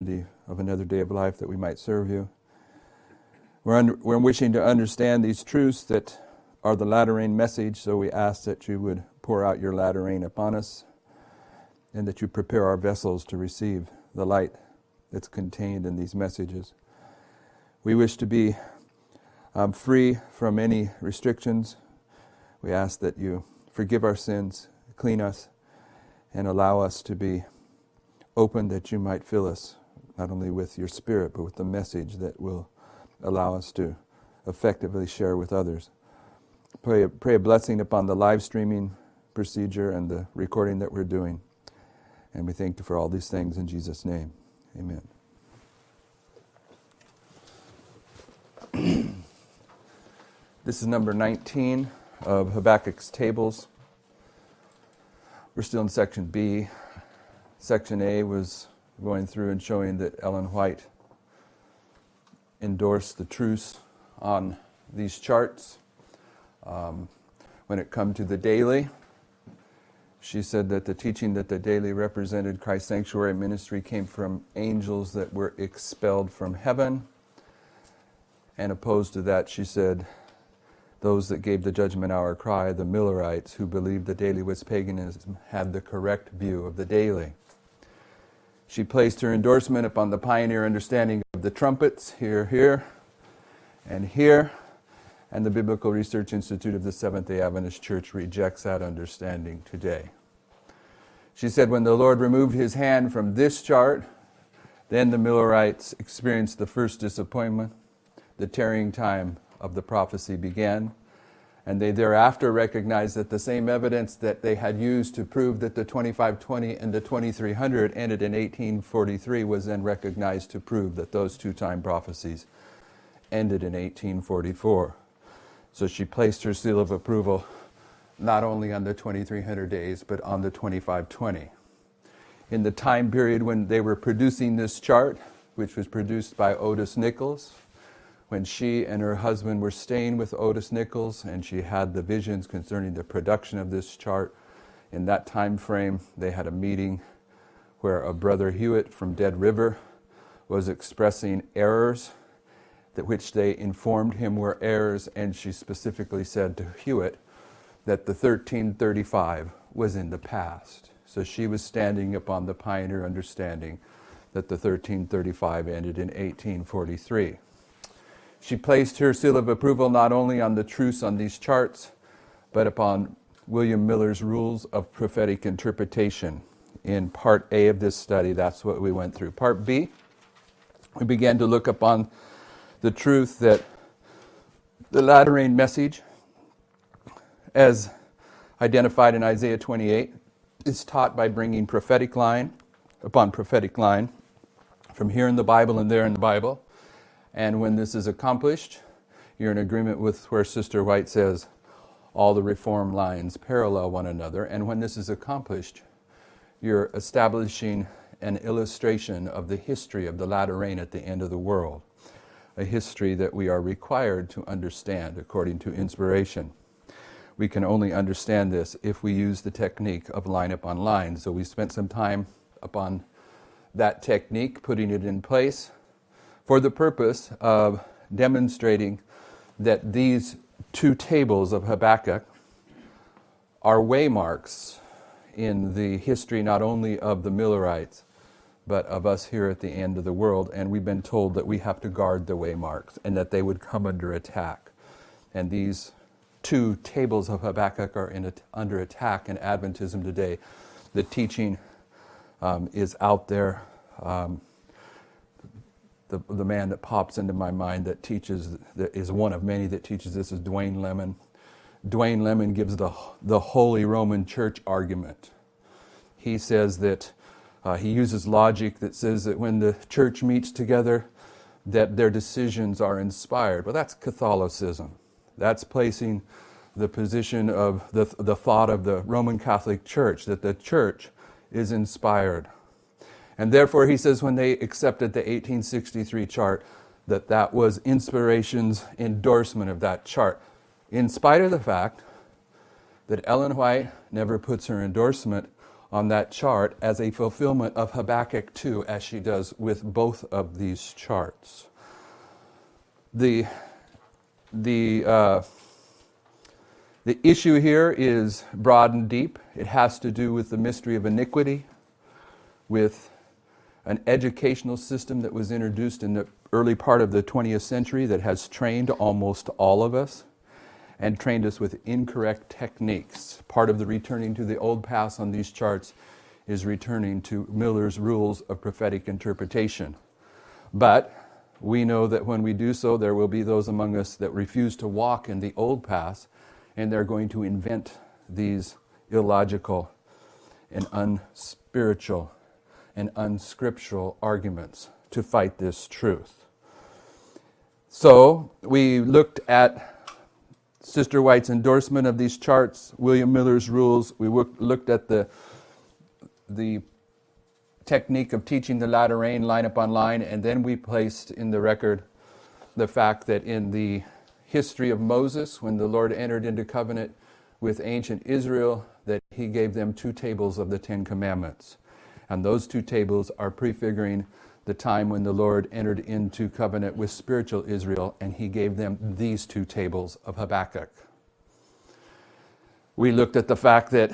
of another day of life that we might serve you. We're wishing to understand these truths that are the latter rain message, so we ask that you would pour out your latter rain upon us and that you prepare our vessels to receive the light that's contained in these messages. We wish to be free from any restrictions. We ask that you forgive our sins, clean us, and allow us to be open that you might fill us, not only with your Spirit, but with the message that will allow us to effectively share with others. Pray a blessing upon the live streaming procedure and the recording that we're doing. And we thank you for all these things in Jesus' name. Amen. This is number 19 of Habakkuk's tables. We're still in section B. Section A was going through and showing that Ellen White endorsed the truths on these charts. When it come to the daily, she said that the teaching that the daily represented Christ's sanctuary ministry came from angels that were expelled from heaven. And opposed to that, she said, those that gave the judgment hour cry, the Millerites, who believed the daily was paganism, had the correct view of the daily. She placed her endorsement upon the pioneer understanding of the trumpets, here, and here, and the Biblical Research Institute of the Seventh-day Adventist Church rejects that understanding today. She said when the Lord removed his hand from this chart, then the Millerites experienced the first disappointment. The tarrying time of the prophecy began, and they thereafter recognized that the same evidence that they had used to prove that the 2520 and the 2300 ended in 1843 was then recognized to prove that those two-time prophecies ended in 1844. So she placed her seal of approval not only on the 2300 days, but on the 2520. In the time period when they were producing this chart, which was produced by Otis Nichols, when she and her husband were staying with Otis Nichols and she had the visions concerning the production of this chart, in that time frame they had a meeting where a Brother Hewitt from Dead River was expressing errors that which they informed him were errors, and she specifically said to Hewitt that the 1335 was in the past. So she was standing upon the pioneer understanding that the 1335 ended in 1843. She placed her seal of approval not only on the truths on these charts, but upon William Miller's Rules of Prophetic Interpretation. In Part A of this study, that's what we went through. Part B, we began to look upon the truth that the latter rain message, as identified in Isaiah 28, is taught by bringing prophetic line upon prophetic line from here in the Bible and there in the Bible. And when this is accomplished, you're in agreement with where Sister White says all the reform lines parallel one another. And when this is accomplished, you're establishing an illustration of the history of the latter rain at the end of the world, a history that we are required to understand according to inspiration. We can only understand this if we use the technique of line upon line. So we spent some time upon that technique, putting it in place, for the purpose of demonstrating that these two tables of Habakkuk are waymarks in the history not only of the Millerites, but of us here at the end of the world. And we've been told that we have to guard the waymarks and that they would come under attack. And these two tables of Habakkuk are under attack in Adventism today. The teaching is out there. The man that pops into my mind that teaches, that is one of many that teaches this, is Dwayne Lemon. Dwayne Lemon gives the Holy Roman Church argument. He says that he uses logic that says that when the church meets together, that their decisions are inspired. Well, that's Catholicism. That's placing the position of the thought of the Roman Catholic Church, that the church is inspired. And therefore, he says, when they accepted the 1863 chart, that was inspiration's endorsement of that chart. In spite of the fact that Ellen White never puts her endorsement on that chart as a fulfillment of Habakkuk 2, as she does with both of these charts. The issue here is broad and deep. It has to do with the mystery of iniquity, with an educational system that was introduced in the early part of the 20th century that has trained almost all of us and trained us with incorrect techniques. Part of the returning to the old paths on these charts is returning to Miller's rules of prophetic interpretation. But we know that when we do so, there will be those among us that refuse to walk in the old paths, and they're going to invent these illogical and unspiritual and unscriptural arguments to fight this truth. So we looked at Sister White's endorsement of these charts, William Miller's rules. We looked at the technique of teaching the latter rain line upon line, and then we placed in the record the fact that in the history of Moses, when the Lord entered into covenant with ancient Israel, that he gave them 2 tables of the 10 Commandments. And those 2 tables are prefiguring the time when the Lord entered into covenant with spiritual Israel, and he gave them these 2 tables of Habakkuk. We looked at the fact that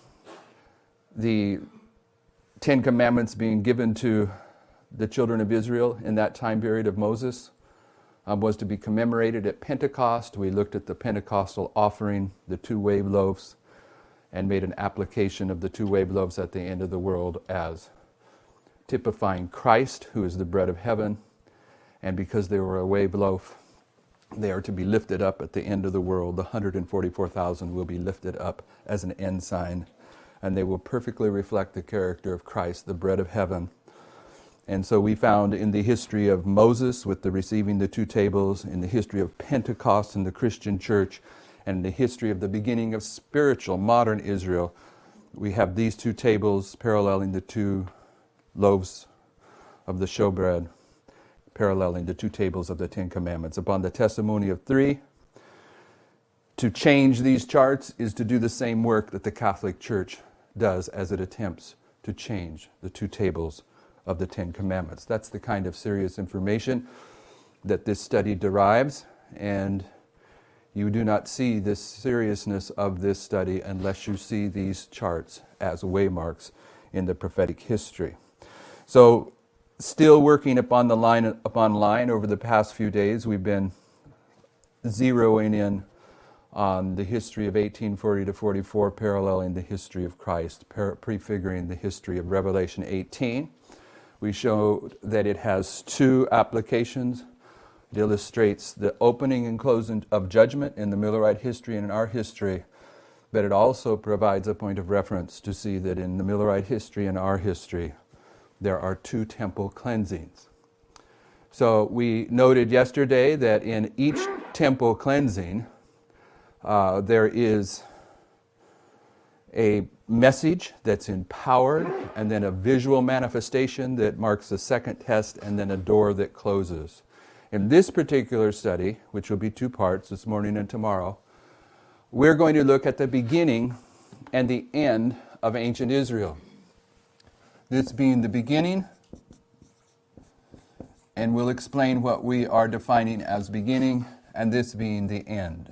the 10 Commandments being given to the children of Israel in that time period of Moses was to be commemorated at Pentecost. We looked at the Pentecostal offering, the 2 wave loaves, and made an application of the 2 wave loaves at the end of the world as typifying Christ, who is the bread of heaven. And because they were a wave loaf, they are to be lifted up at the end of the world. The 144,000 will be lifted up as an ensign, and they will perfectly reflect the character of Christ, the bread of heaven. And so we found in the history of Moses with the receiving the 2 tables, in the history of Pentecost in the Christian church, and in the history of the beginning of spiritual modern Israel, we have these 2 tables paralleling the 2 loaves of the showbread, paralleling the 2 tables of the 10 Commandments. Upon the testimony of 3, to change these charts is to do the same work that the Catholic Church does as it attempts to change the 2 tables of the 10 Commandments. That's the kind of serious information that this study derives, and you do not see this seriousness of this study unless you see these charts as waymarks in the prophetic history. So, still working upon the line upon line over the past few days, we've been zeroing in on the history of 1840 to 44, paralleling the history of Christ, prefiguring the history of Revelation 18. We showed that it has 2 applications. It illustrates the opening and closing of judgment in the Millerite history and in our history, but it also provides a point of reference to see that in the Millerite history and our history, there are 2 temple cleansings. So we noted yesterday that in each temple cleansing, there is a message that's empowered, and then a visual manifestation that marks the second test, and then a door that closes. In this particular study, which will be 2 parts, this morning and tomorrow, we're going to look at the beginning and the end of ancient Israel. This being the beginning, and we'll explain what we are defining as beginning, and this being the end.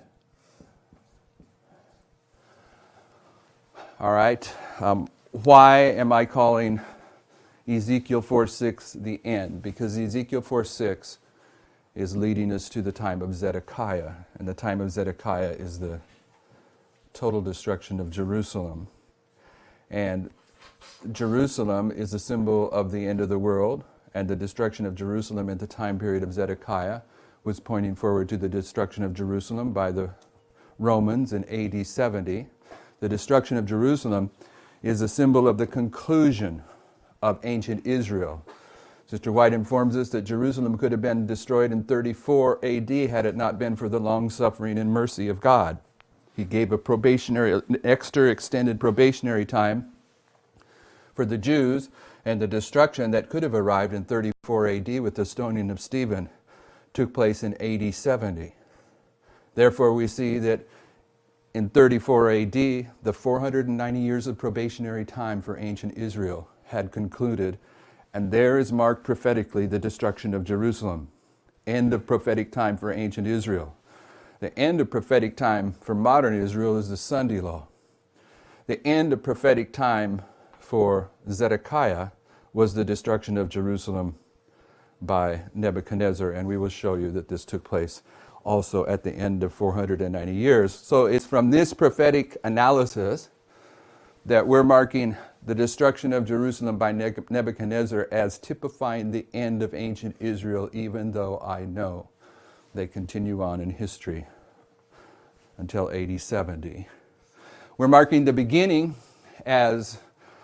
All right. Why am I calling Ezekiel 4:6 the end? Because Ezekiel 4:6 is leading us to the time of Zedekiah, and the time of Zedekiah is the total destruction of Jerusalem. And Jerusalem is a symbol of the end of the world, and the destruction of Jerusalem in the time period of Zedekiah was pointing forward to the destruction of Jerusalem by the Romans in AD 70. The destruction of Jerusalem is a symbol of the conclusion of ancient Israel. Sister White informs us that Jerusalem could have been destroyed in 34 AD had it not been for the long-suffering and mercy of God. He gave an extra extended probationary time for the Jews, and the destruction that could have arrived in 34 AD with the stoning of Stephen took place in AD 70. Therefore, we see that in 34 AD, the 490 years of probationary time for ancient Israel had concluded, and there is marked prophetically the destruction of Jerusalem. End of prophetic time for ancient Israel. The end of prophetic time for modern Israel is the Sunday law. The end of prophetic time for Zedekiah was the destruction of Jerusalem by Nebuchadnezzar, and we will show you that this took place also at the end of 490 years. So it's from this prophetic analysis that we're marking the destruction of Jerusalem by Nebuchadnezzar as typifying the end of ancient Israel, even though I know they continue on in history until AD 70. We're marking the beginning as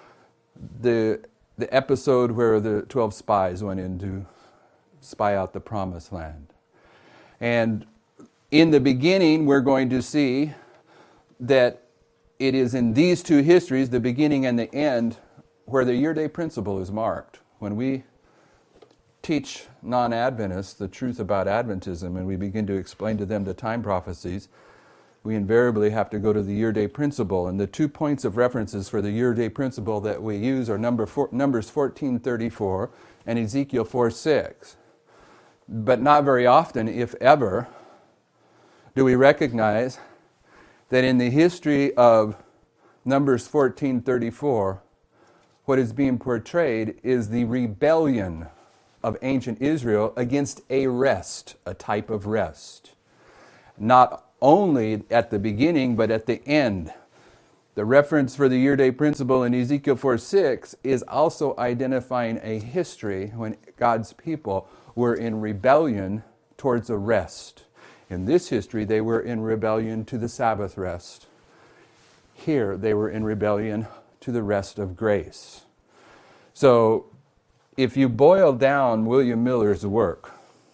the episode where the 12 spies went in to spy out the promised land. And in the beginning, we're going to see that it is in these two histories, the beginning and the end, where the year-day principle is marked. When we teach non-Adventists the truth about Adventism and we begin to explain to them the time prophecies, we invariably have to go to the year-day principle. And the 2 points of references for the year-day principle that we use are Numbers 14:34 and Ezekiel 4:6. But not very often, if ever, do we recognize that in the history of Numbers 14:34, what is being portrayed is the rebellion of ancient Israel against a rest, a type of rest. Not only at the beginning, but at the end. The reference for the year-day principle in Ezekiel 4:6 is also identifying a history when God's people were in rebellion towards a rest. In this history, they were in rebellion to the Sabbath rest. Here, they were in rebellion to the rest of grace. So, if you boil down William Miller's work,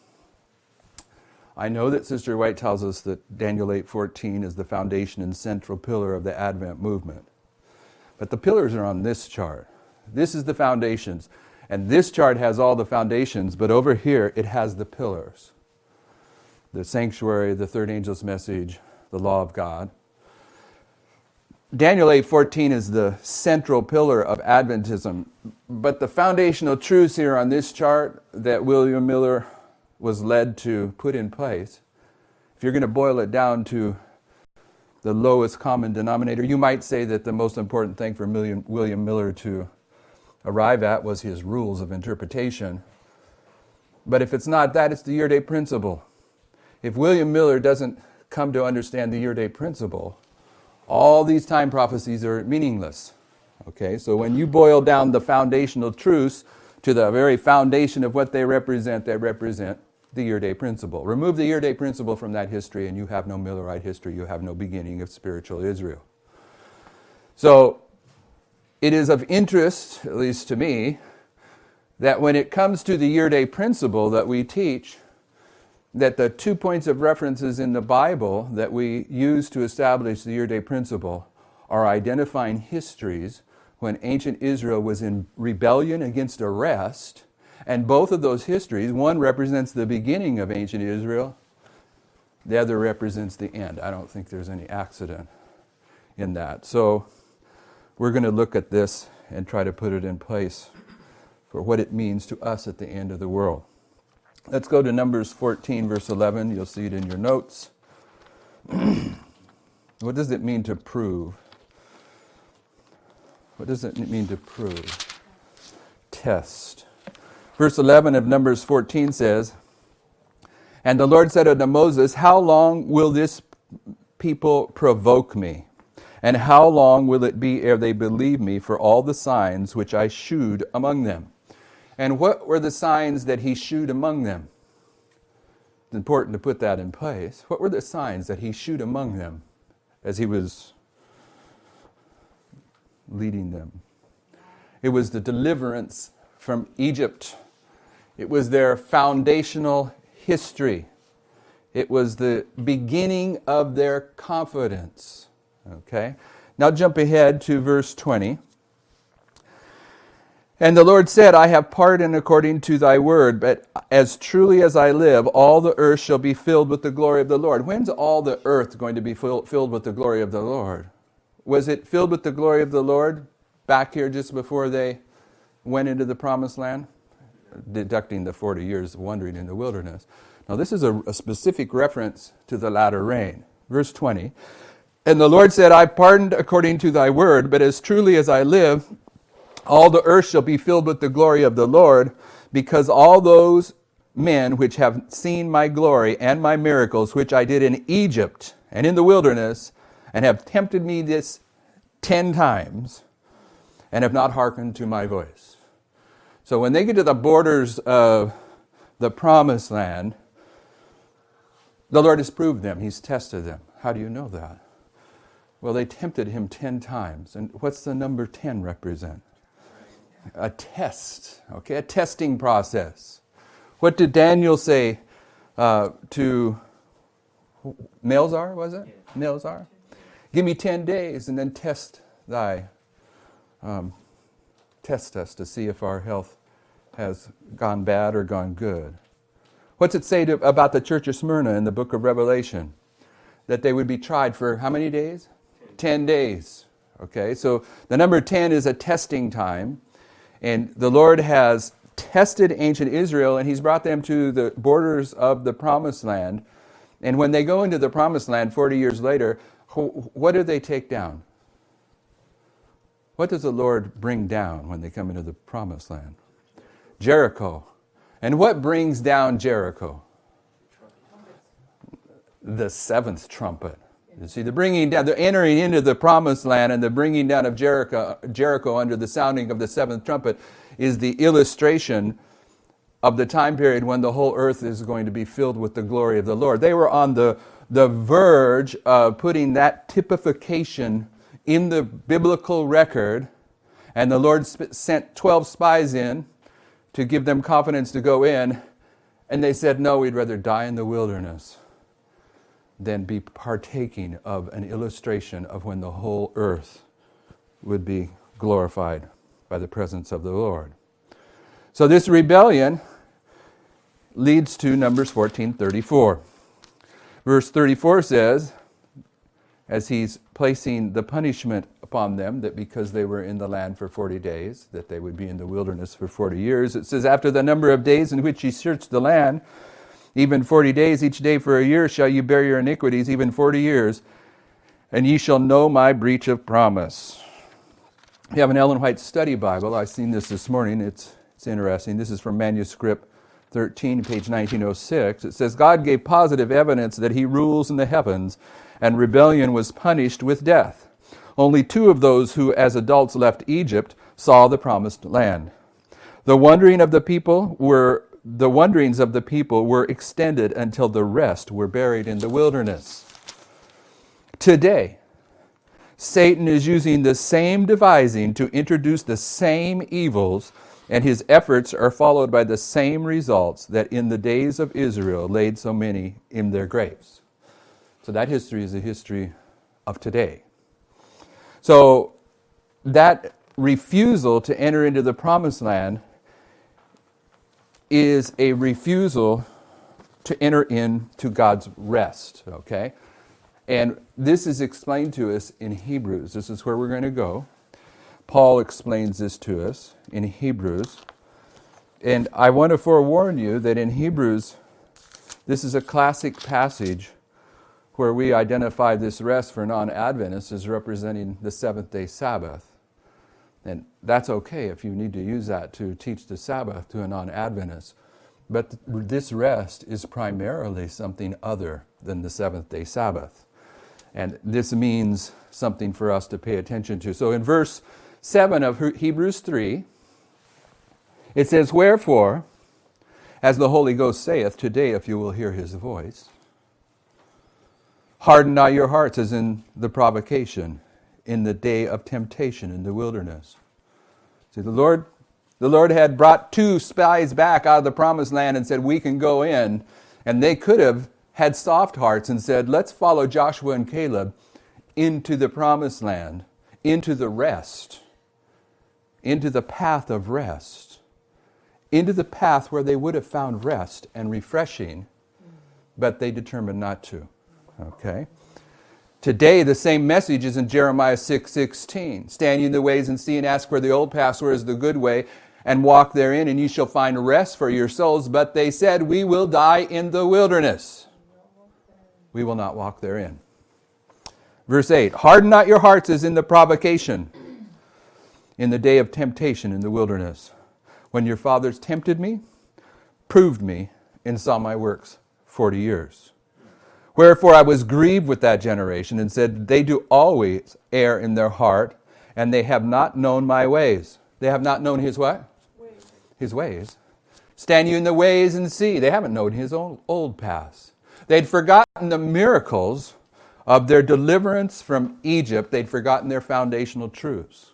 I know that Sister White tells us that Daniel 8:14 is the foundation and central pillar of the Advent movement. But the pillars are on this chart. This is the foundations. And this chart has all the foundations, but over here it has the pillars. The sanctuary, the third angel's message, the law of God. Daniel 8:14 is the central pillar of Adventism. But the foundational truths here on this chart that William Miller was led to put in place, if you're going to boil it down to the lowest common denominator, you might say that the most important thing for William Miller to arrive at was his rules of interpretation. But if it's not that, it's the year-day principle. If William Miller doesn't come to understand the year-day principle, all these time prophecies are meaningless. Okay, so when you boil down the foundational truths to the very foundation of what they represent the year-day principle. Remove the year-day principle from that history and you have no Millerite history, you have no beginning of spiritual Israel. So, it is of interest, at least to me, that when it comes to the year-day principle that we teach, that the 2 points of references in the Bible that we use to establish the year-day principle are identifying histories when ancient Israel was in rebellion against a rest, and both of those histories, one represents the beginning of ancient Israel, the other represents the end. I don't think there's any accident in that. So, we're going to look at this and try to put it in place for what it means to us at the end of the world. Let's go to Numbers 14, verse 11. You'll see it in your notes. What does it mean to prove? What does it mean to prove? Test. Verse 11 of Numbers 14 says, "And the Lord said unto Moses, How long will this people provoke me? And how long will it be ere they believe me for all the signs which I shewed among them?" And what were the signs that he shewed among them? It's important to put that in place. What were the signs that he shewed among them as he was leading them? It was the deliverance from Egypt. It was their foundational history. It was the beginning of their confidence. Okay? Now jump ahead to verse 20. And the Lord said, I have pardoned according to thy word, but as truly as I live, all the earth shall be filled with the glory of the Lord. When's all the earth going to be filled with the glory of the Lord? Was it filled with the glory of the Lord back here just before they went into the promised land? Deducting the 40 years of wandering in the wilderness. Now this is a specific reference to the latter rain. Verse 20, and the Lord said, I pardoned according to thy word, but as truly as I live, all the earth shall be filled with the glory of the Lord, because all those men which have seen my glory and my miracles, which I did in Egypt and in the wilderness, and have tempted me this 10 times, and have not hearkened to my voice. So when they get to the borders of the promised land, the Lord has proved them. He's tested them. How do you know that? Well, they tempted him 10 times. And what's the number 10 represent? A test, okay, a testing process. What did Daniel say to Melzar, was it? Yeah. Melzar? Give me 10 days and then test us to see if our health has gone bad or gone good. What's it say about the church of Smyrna in the book of Revelation? That they would be tried for how many days? 10 days. Okay, so the number 10 is a testing time. And the Lord has tested ancient Israel, and he's brought them to the borders of the promised land. And when they go into the promised land 40 years later, what do they take down? What does the Lord bring down when they come into the promised land? Jericho. And what brings down Jericho? The seventh trumpet. You see, the bringing down, the entering into the promised land and the bringing down of Jericho under the sounding of the seventh trumpet is the illustration of the time period when the whole earth is going to be filled with the glory of the Lord. They were on the verge of putting that typification in the biblical record, and the Lord sent 12 spies in to give them confidence to go in, and they said, no, we'd rather die in the wilderness than be partaking of an illustration of when the whole earth would be glorified by the presence of the Lord. So this rebellion leads to Numbers 14:34. Verse 34 says, as he's placing the punishment upon them, that because they were in the land for 40 days, that they would be in the wilderness for 40 years. It says, after the number of days in which ye searched the land, even 40 days, each day for a year, shall you bear your iniquities, even 40 years, and ye shall know my breach of promise. You have an Ellen White Study Bible. I've seen this morning. It's interesting. This is from manuscript 13, page 1906. It says, God gave positive evidence that he rules in the heavens, and rebellion was punished with death. Only 2 of those who as adults left Egypt saw the promised land. The wanderings of the people were extended until the rest were buried in the wilderness. Today, Satan is using the same devising to introduce the same evils, and his efforts are followed by the same results that in the days of Israel laid so many in their graves. So that history is a history of today. So that refusal to enter into the promised land is a refusal to enter into God's rest, okay? And this is explained to us in Hebrews. This is where we're going to go. Paul explains this to us in Hebrews. And I want to forewarn you that in Hebrews, this is a classic passage where we identify this rest for non-Adventists as representing the seventh-day Sabbath. And that's okay if you need to use that to teach the Sabbath to a non-Adventist. But this rest is primarily something other than the seventh-day Sabbath. And this means something for us to pay attention to. So in verse 7 of Hebrews 3, it says, wherefore, as the Holy Ghost saith, today if you will hear his voice, harden not your hearts as in the provocation, in the day of temptation in the wilderness. See, the Lord had brought 2 spies back out of the promised land and said, we can go in. And they could have had soft hearts and said, let's follow Joshua and Caleb into the promised land, into the rest, into the path of rest, into the path where they would have found rest and refreshing, but they determined not to. Okay? Today, the same message is in Jeremiah 6:16. Stand ye in the ways and see and ask where the old path where is the good way, and walk therein, and ye shall find rest for your souls. But they said, we will die in the wilderness. We will not walk therein. Verse 8, harden not your hearts as in the provocation, in the day of temptation in the wilderness, when your fathers tempted me, proved me, and saw my works 40 years. Wherefore I was grieved with that generation, and said, they do always err in their heart, and they have not known my ways. They have not known his what? Ways. His ways. Stand you in the ways and see. They haven't known his old paths. They'd forgotten the miracles of their deliverance from Egypt. They'd forgotten their foundational truths.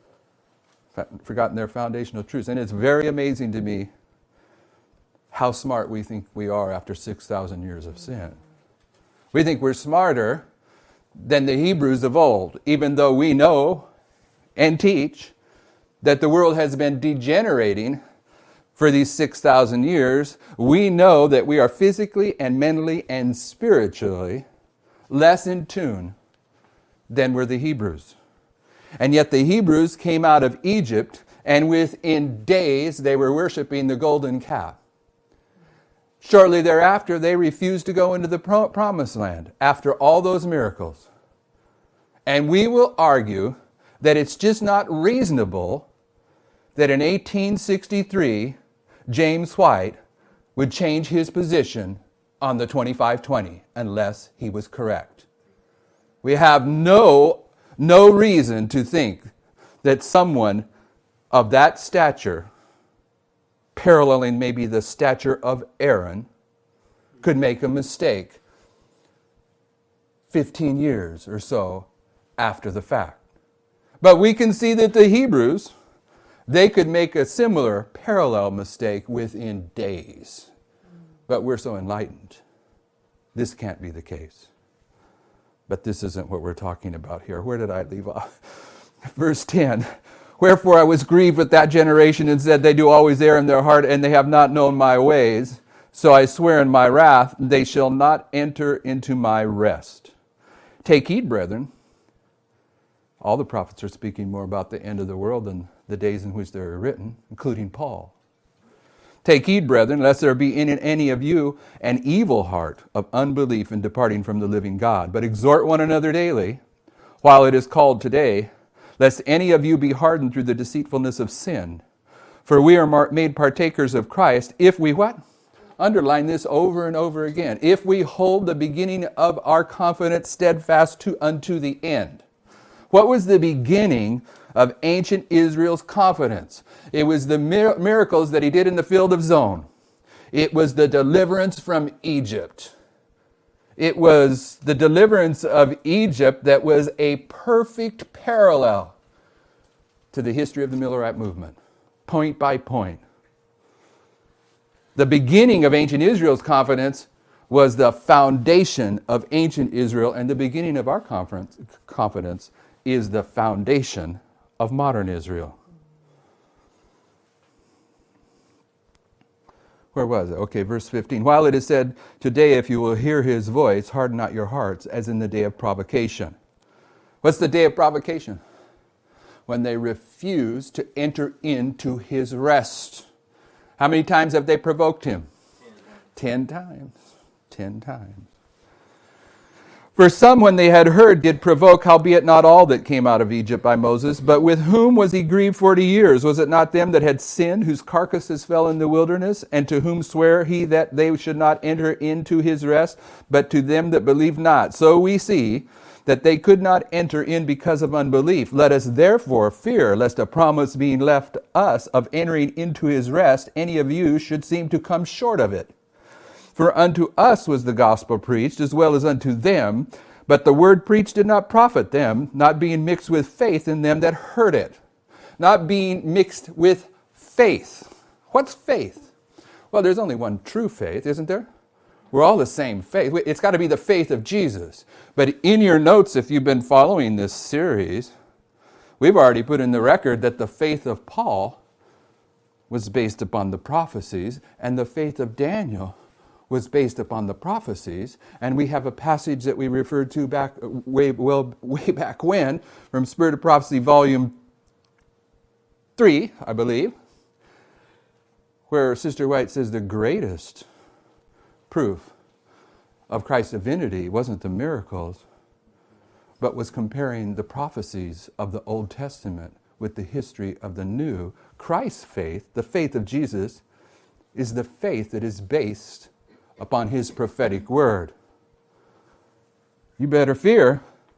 And it's very amazing to me how smart we think we are after 6,000 years of sin. We think we're smarter than the Hebrews of old, even though we know and teach that the world has been degenerating for these 6,000 years. We know that we are physically and mentally and spiritually less in tune than were the Hebrews. And yet the Hebrews came out of Egypt, and within days they were worshiping the golden calf. Shortly thereafter, they refused to go into the promised land after all those miracles. And we will argue that it's just not reasonable that in 1863, James White would change his position on the 2520 unless he was correct. We have no reason to think that someone of that stature, paralleling maybe the stature of Aaron, could make a mistake 15 years or so after the fact. But we can see that the Hebrews, they could make a similar parallel mistake within days. But we're so enlightened. This can't be the case. But this isn't what we're talking about here. Where did I leave off? Verse 10. Wherefore I was grieved with that generation, and said, they do always err in their heart, and they have not known my ways. So I swear in my wrath, they shall not enter into my rest. Take heed, brethren. All the prophets are speaking more about the end of the world than the days in which they were written, including Paul. Take heed, brethren, lest there be in any of you an evil heart of unbelief in departing from the living God. But exhort one another daily, while it is called today, lest any of you be hardened through the deceitfulness of sin. For we are made partakers of Christ if we what? Underline this over and over again. If we hold the beginning of our confidence steadfast unto the end. What was the beginning of ancient Israel's confidence? It was the miracles that he did in the field of Zon. It was the deliverance from Egypt. It was the deliverance of Egypt that was a perfect parallel to the history of the Millerite movement, point by point. The beginning of ancient Israel's confidence was the foundation of ancient Israel, and the beginning of our confidence is the foundation of modern Israel. Where was it? Okay, verse 15. While it is said, today if you will hear his voice, harden not your hearts, as in the day of provocation. What's the day of provocation? When they refuse to enter into his rest. How many times have they provoked him? 10 times. 10 times. For some, when they had heard, did provoke, howbeit not all that came out of Egypt by Moses. But with whom was he grieved 40 years? Was it not them that had sinned, whose carcasses fell in the wilderness? And to whom sware he that they should not enter into his rest, but to them that believed not? So we see that they could not enter in because of unbelief. Let us therefore fear, lest a promise being left us of entering into his rest, any of you should seem to come short of it. For unto us was the gospel preached, as well as unto them. But the word preached did not profit them, not being mixed with faith in them that heard it. Not being mixed with faith. What's faith? Well, there's only one true faith, isn't there? We're all the same faith. It's got to be the faith of Jesus. But in your notes, if you've been following this series, We've already put in the record that the faith of Paul was based upon the prophecies, and the faith of Daniel was based upon the prophecies. And we have a passage that we referred to back way back when, from Spirit of Prophecy, Volume 3, I believe, where Sister White says the greatest proof of Christ's divinity wasn't the miracles, but was comparing the prophecies of the Old Testament with the history of the New. Christ's faith, the faith of Jesus, is the faith that is based upon His prophetic word. You better fear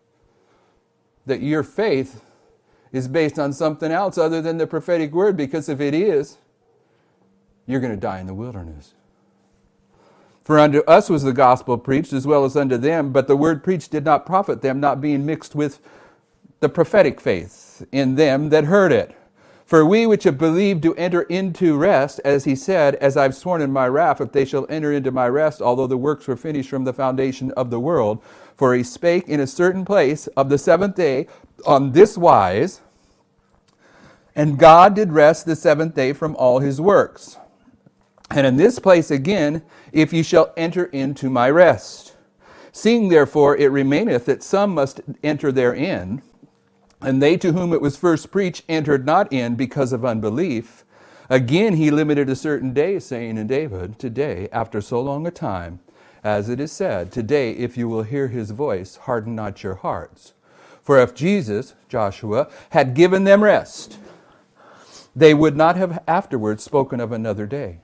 that your faith is based on something else other than the prophetic word, because if it is, you're going to die in the wilderness. For unto us was the gospel preached as well as unto them, but the word preached did not profit them, not being mixed with the prophetic faith in them that heard it. For we which have believed do enter into rest, as he said, as I've sworn in my wrath, if they shall enter into my rest, although the works were finished from the foundation of the world. For he spake in a certain place of the seventh day on this wise, and God did rest the seventh day from all his works. And in this place again, if ye shall enter into my rest. Seeing therefore it remaineth that some must enter therein, and they to whom it was first preached entered not in because of unbelief. Again he limited a certain day, saying in David, today, after so long a time, as it is said, today if you will hear his voice, harden not your hearts. For if Jesus, Joshua, had given them rest, they would not have afterwards spoken of another day.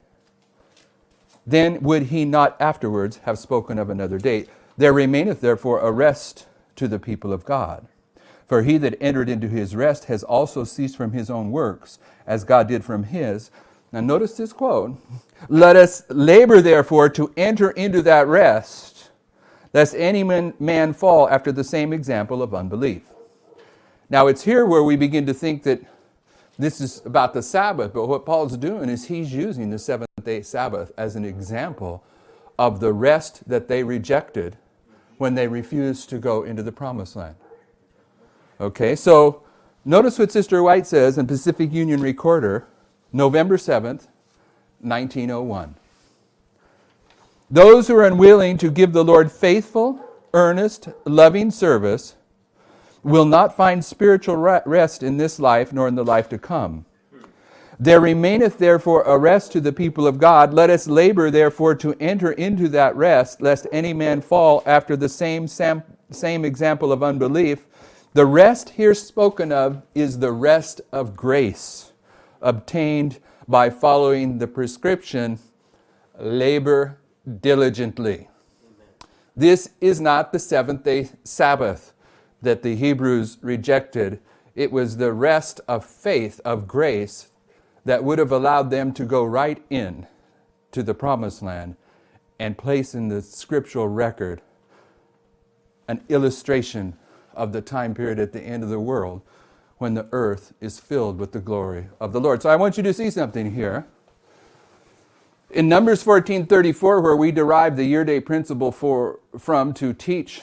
Then would he not afterwards have spoken of another day. There remaineth therefore a rest to the people of God. For he that entered into his rest has also ceased from his own works, as God did from his. Now notice this quote. Let us labor therefore to enter into that rest, lest any man fall after the same example of unbelief. Now it's here where we begin to think that this is about the Sabbath, but what Paul's doing is he's using the seventh-day Sabbath as an example of the rest that they rejected when they refused to go into the Promised Land. Okay, so notice what Sister White says in Pacific Union Recorder, November 7th, 1901. Those who are unwilling to give the Lord faithful, earnest, loving service will not find spiritual rest in this life nor in the life to come. There remaineth therefore a rest to the people of God. Let us labor therefore to enter into that rest, lest any man fall after the same example of unbelief. The rest here spoken of is the rest of grace, obtained by following the prescription, labor diligently. This is not the seventh-day Sabbath that the Hebrews rejected. It was the rest of faith, of grace, that would have allowed them to go right in to the Promised Land and place in the scriptural record an illustration of the time period at the end of the world when the earth is filled with the glory of the Lord. So I want you to see something here. In Numbers 14:34, where we derive the year-day principle from to teach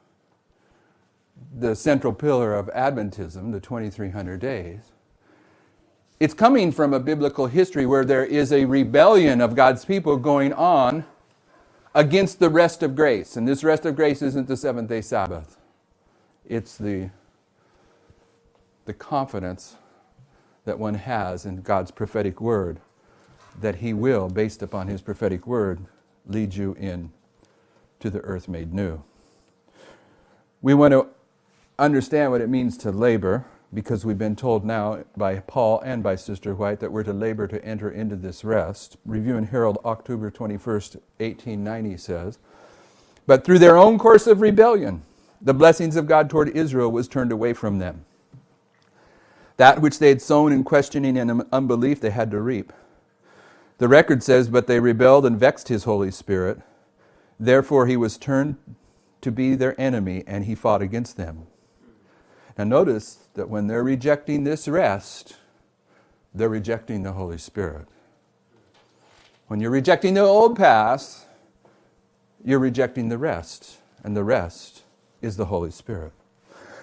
the central pillar of Adventism, the 2300 days, it's coming from a biblical history where there is a rebellion of God's people going on against the rest of grace. And this rest of grace isn't the seventh-day Sabbath. It's the confidence that one has in God's prophetic word, that he will, based upon his prophetic word, lead you in to the earth made new. We want to understand what it means to labor, because we've been told now by Paul and by Sister White that we're to labor to enter into this rest. Review and Herald, October 21st, 1890 says, but through their own course of rebellion, the blessings of God toward Israel was turned away from them. That which they had sown in questioning and unbelief, they had to reap. The record says, but they rebelled and vexed his Holy Spirit. Therefore he was turned to be their enemy, and he fought against them. Now notice that when they're rejecting this rest, they're rejecting the Holy Spirit. When you're rejecting the old past, you're rejecting the rest, and the rest is the Holy Spirit.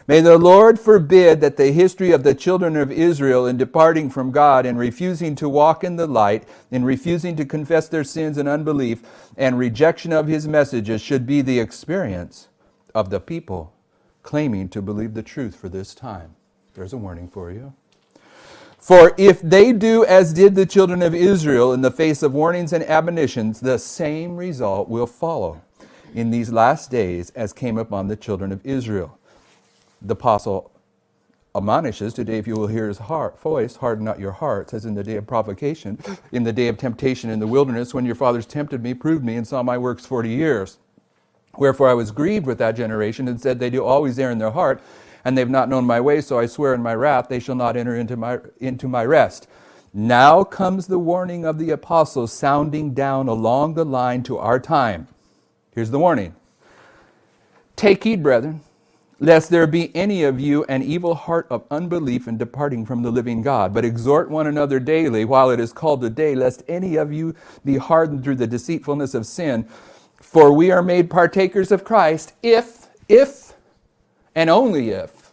May the Lord forbid that the history of the children of Israel in departing from God and refusing to walk in the light, in refusing to confess their sins and unbelief and rejection of his messages should be the experience of the people claiming to believe the truth for this time. There's a warning for you. For if they do as did the children of Israel in the face of warnings and admonitions, the same result will follow in these last days as came upon the children of Israel. The apostle admonishes, today if you will hear his voice, harden not your hearts, as in the day of provocation, in the day of temptation in the wilderness, when your fathers tempted me, proved me, and saw my works 40 years. Wherefore I was grieved with that generation, and said, they do always err in their heart, and they've not known my way, so I swear in my wrath, they shall not enter into my rest. Now comes the warning of the apostles sounding down along the line to our time. Here's the warning. Take heed, brethren, lest there be any of you an evil heart of unbelief in departing from the living God. But exhort one another daily, while it is called today, lest any of you be hardened through the deceitfulness of sin. For we are made partakers of Christ, if, and only if,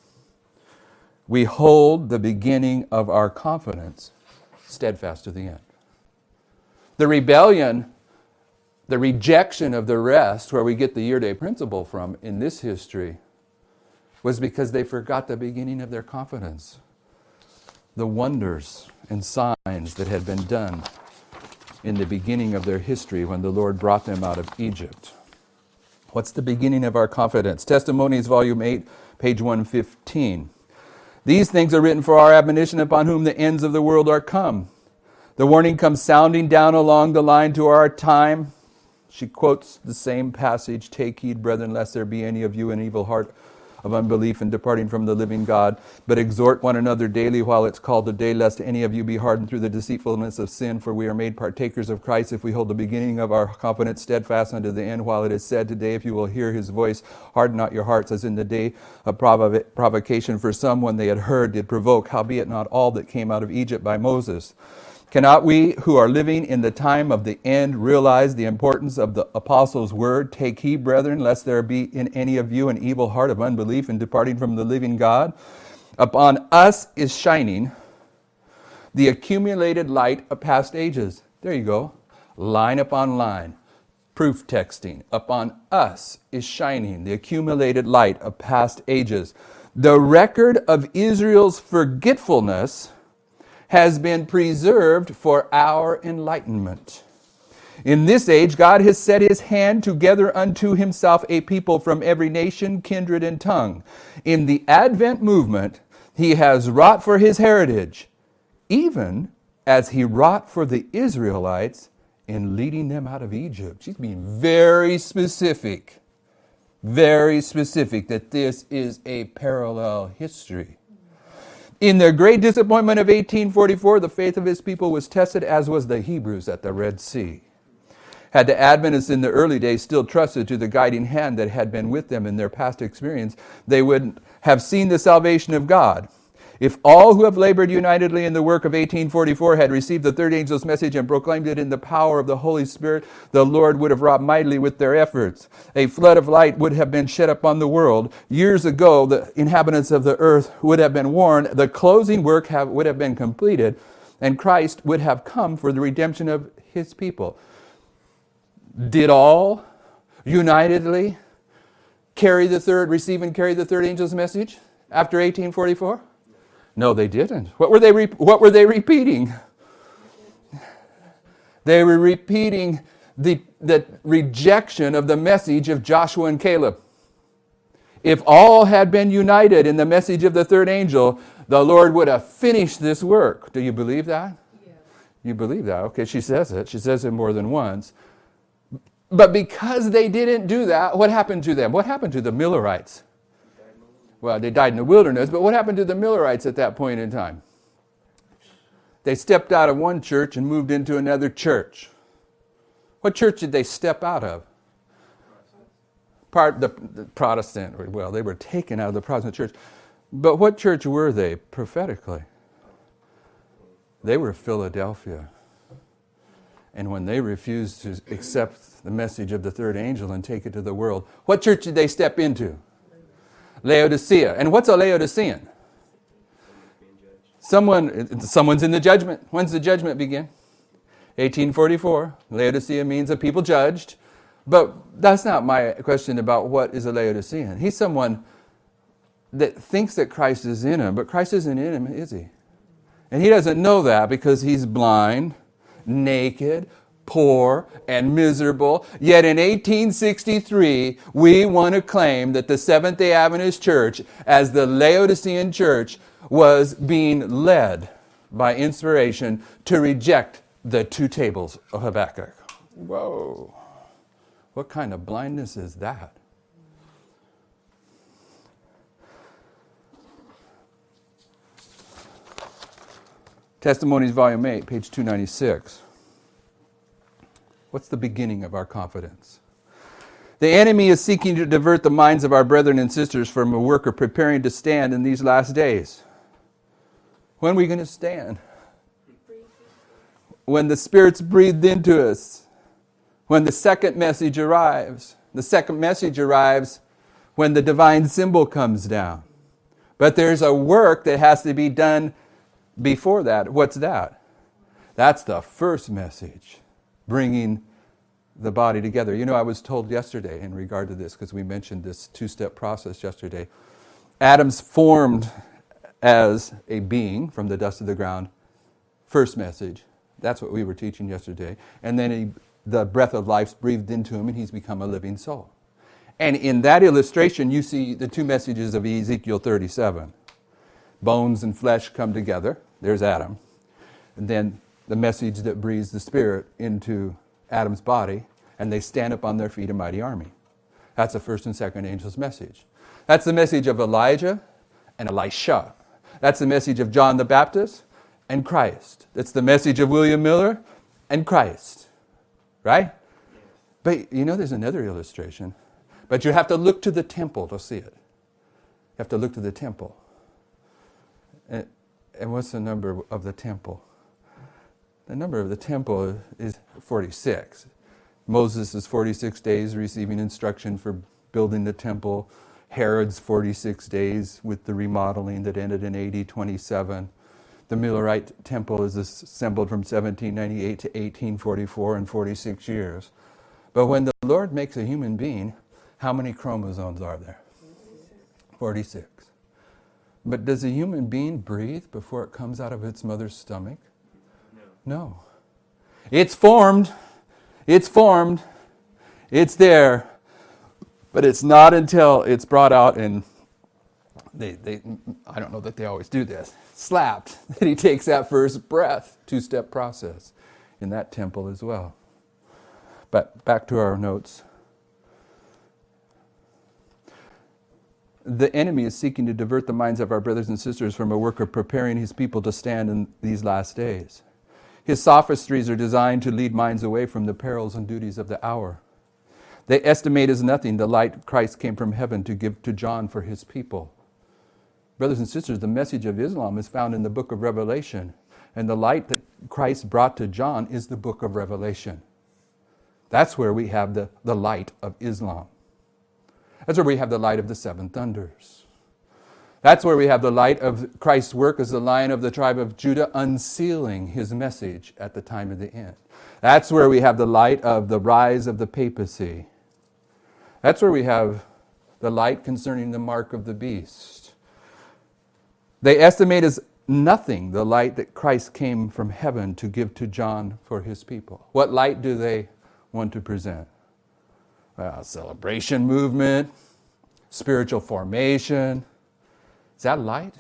we hold the beginning of our confidence steadfast to the end. The rebellion, the rejection of the rest, where we get the year-day principle from in this history, was because they forgot the beginning of their confidence. The wonders and signs that had been done in the beginning of their history when the Lord brought them out of Egypt. What's the beginning of our confidence? Testimonies, Volume 8, page 115. These things are written for our admonition, upon whom the ends of the world are come. The warning comes sounding down along the line to our time. She quotes the same passage, take heed, brethren, lest there be any of you an evil heart of unbelief in departing from the living God, but exhort one another daily while it's called today, lest any of you be hardened through the deceitfulness of sin, for we are made partakers of Christ if we hold the beginning of our confidence steadfast unto the end, while it is said today, if you will hear his voice, harden not your hearts, as in the day of provocation, for some when they had heard did provoke, howbeit not all that came out of Egypt by Moses. Cannot we who are living in the time of the end realize the importance of the apostles' word? Take heed, brethren, lest there be in any of you an evil heart of unbelief in departing from the living God. Upon us is shining the accumulated light of past ages. There you go. Line upon line. Proof texting. Upon us is shining the accumulated light of past ages. The record of Israel's forgetfulness has been preserved for our enlightenment. In this age, God has set his hand to gather unto himself a people from every nation, kindred, and tongue. In the Advent movement, he has wrought for his heritage, even as he wrought for the Israelites in leading them out of Egypt. She's being very specific that this is a parallel history. In their great disappointment of 1844, the faith of his people was tested, as was the Hebrews at the Red Sea. Had the Adventists in the early days still trusted to the guiding hand that had been with them in their past experience, they would have seen the salvation of God. If all who have labored unitedly in the work of 1844 had received the third angel's message and proclaimed it in the power of the Holy Spirit, the Lord would have wrought mightily with their efforts. A flood of light would have been shed upon the world. Years ago, the inhabitants of the earth would have been warned. The closing work would have been completed, and Christ would have come for the redemption of his people. Did all unitedly receive and carry the third angel's message after 1844? No, they didn't. What were they repeating? They were repeating the rejection of the message of Joshua and Caleb. If all had been united in the message of the third angel, the Lord would have finished this work. Do you believe that? Yeah. You believe that? Okay, she says it. She says it more than once. But because they didn't do that, what happened to them? What happened to the Millerites? Well, they died in the wilderness, but what happened to the Millerites at that point in time? They stepped out of one church and moved into another church. What church did they step out of? The Protestant. Well, they were taken out of the Protestant church. But what church were they prophetically? They were Philadelphia. And when they refused to accept the message of the third angel and take it to the world, what church did they step into? Laodicea. And what's a Laodicean? Someone's in the judgment. When's the judgment begin? 1844. Laodicea means a people judged. But that's not my question about what is a Laodicean. He's someone that thinks that Christ is in him, but Christ isn't in him, is he? And he doesn't know that because he's blind, naked, poor, and miserable. Yet in 1863, we want to claim that the Seventh-day Adventist Church, as the Laodicean church, was being led by inspiration to reject the two tables of Habakkuk. Whoa. What kind of blindness is that? Testimonies, Volume 8, page 296. What's the beginning of our confidence? The enemy is seeking to divert the minds of our brethren and sisters from a work of preparing to stand in these last days. When are we going to stand? When the Spirit's breathed into us. When the second message arrives. The second message arrives when the divine symbol comes down. But there's a work that has to be done before that. What's that? That's the first message, bringing the body together. You know, I was told yesterday in regard to this, because we mentioned this two-step process yesterday. Adam's formed as a being from the dust of the ground. First message. That's what we were teaching yesterday. And then the breath of life's breathed into him, and he's become a living soul. And in that illustration, you see the two messages of Ezekiel 37. Bones and flesh come together. There's Adam. And then the message that breathes the Spirit into Adam's body, and they stand up on their feet, a mighty army. That's the first and second angel's message. That's the message of Elijah and Elisha. That's the message of John the Baptist and Christ. That's the message of William Miller and Christ. Right? But you know there's another illustration. But you have to look to the temple to see it. You have to look to the temple. And what's the number of the temple? The number of the temple is 46. Moses is 46 days receiving instruction for building the temple. Herod's 46 days with the remodeling that ended in AD 27. The Millerite temple is assembled from 1798 to 1844 in 46 years. But when the Lord makes a human being, how many chromosomes are there? 46. But does a human being breathe before it comes out of its mother's stomach? No. It's formed. It's formed. It's there. But it's not until it's brought out and I don't know that they always do this, slapped, that he takes that first breath. Two-step process in that temple as well. But back to our notes. The enemy is seeking to divert the minds of our brothers and sisters from a work of preparing his people to stand in these last days. His sophistries are designed to lead minds away from the perils and duties of the hour. They estimate as nothing the light Christ came from heaven to give to John for his people. Brothers and sisters, the message of Islam is found in the book of Revelation. And the light that Christ brought to John is the book of Revelation. That's where we have the light of Islam. That's where we have the light of the seven thunders. That's where we have the light of Christ's work as the Lion of the tribe of Judah unsealing his message at the time of the end. That's where we have the light of the rise of the papacy. That's where we have the light concerning the mark of the beast. They estimate as nothing the light that Christ came from heaven to give to John for his people. What light do they want to present? Well, celebration movement, spiritual formation. Is that light?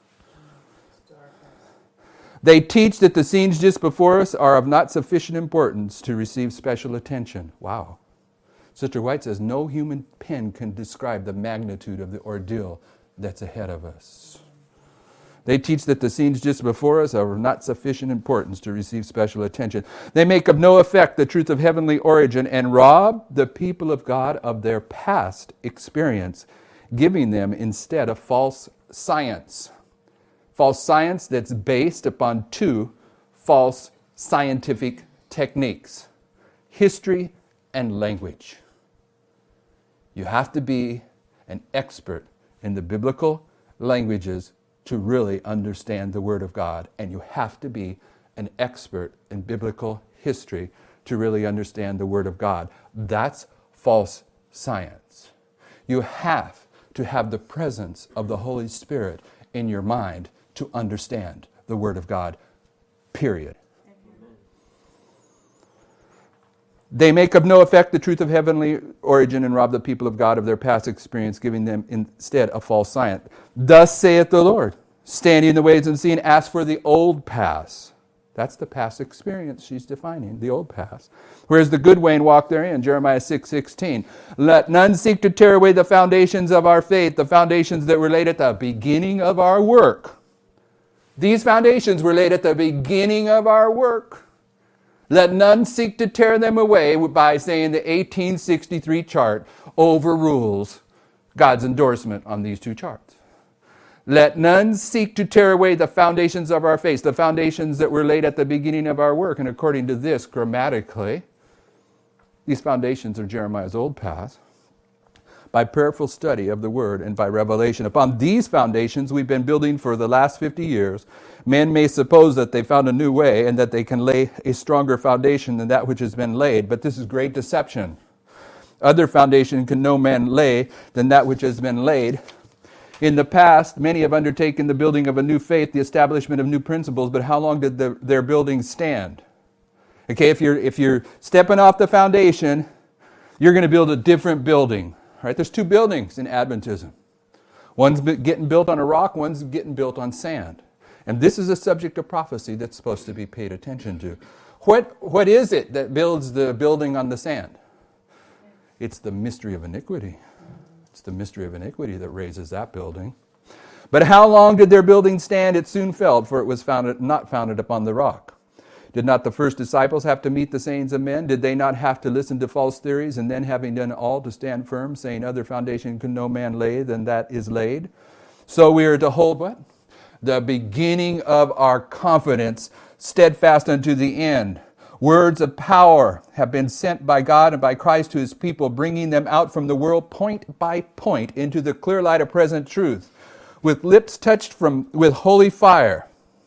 They teach that the scenes just before us are of not sufficient importance to receive special attention. Wow. Sister White says no human pen can describe the magnitude of the ordeal that's ahead of us. They teach that the scenes just before us are of not sufficient importance to receive special attention. They make of no effect the truth of heavenly origin and rob the people of God of their past experience, giving them instead a false science. False science that's based upon two false scientific techniques: history and language. You have to be an expert in the biblical languages to really understand the Word of God. And you have to be an expert in biblical history to really understand the Word of God. That's false science. You have to have the presence of the Holy Spirit in your mind to understand the Word of God, period. They make of no effect the truth of heavenly origin and rob the people of God of their past experience, giving them instead a false science. Thus saith the Lord, standing in the ways unseen, ask for the old paths. That's the past experience she's defining, the old paths. Whereas the good way and walk therein, Jeremiah 6:16. Let none seek to tear away the foundations of our faith, the foundations that were laid at the beginning of our work. These foundations were laid at the beginning of our work. Let none seek to tear them away by saying the 1863 chart overrules God's endorsement on these two charts. Let none seek to tear away the foundations of our faith, the foundations that were laid at the beginning of our work. And according to this, grammatically, these foundations are Jeremiah's old paths. By prayerful study of the Word and by revelation. Upon these foundations we've been building for the last 50 years. Men may suppose that they found a new way and that they can lay a stronger foundation than that which has been laid, but this is great deception. Other foundation can no man lay than that which has been laid. In the past, many have undertaken the building of a new faith, the establishment of new principles, but how long did their buildings stand? Okay, if you're stepping off the foundation, you're going to build a different building. Right? There's two buildings in Adventism. One's getting built on a rock, one's getting built on sand. And this is a subject of prophecy that's supposed to be paid attention to. What is it that builds the building on the sand? It's the mystery of iniquity. It's the mystery of iniquity that raises that building. But how long did their building stand? It soon fell, for it was not founded upon the rock. Did not the first disciples have to meet the sayings of men? Did they not have to listen to false theories, and then having done all to stand firm, saying other foundation can no man lay than that is laid? So we are to hold what? The beginning of our confidence steadfast unto the end. Words of power have been sent by God and by Christ to his people, bringing them out from the world point by point into the clear light of present truth, with lips touched with holy fire.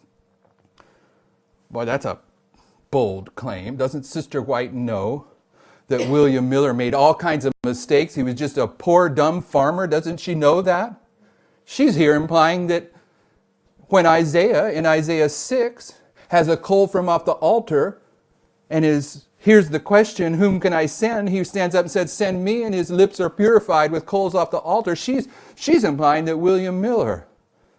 Boy, that's a bold claim. Doesn't Sister White know that William Miller made all kinds of mistakes? He was just a poor, dumb farmer. Doesn't she know that? She's here implying that when Isaiah, in Isaiah 6, has a coal from off the altar and here's the question, whom can I send? He stands up and says, send me, and his lips are purified with coals off the altar. She's implying that William Miller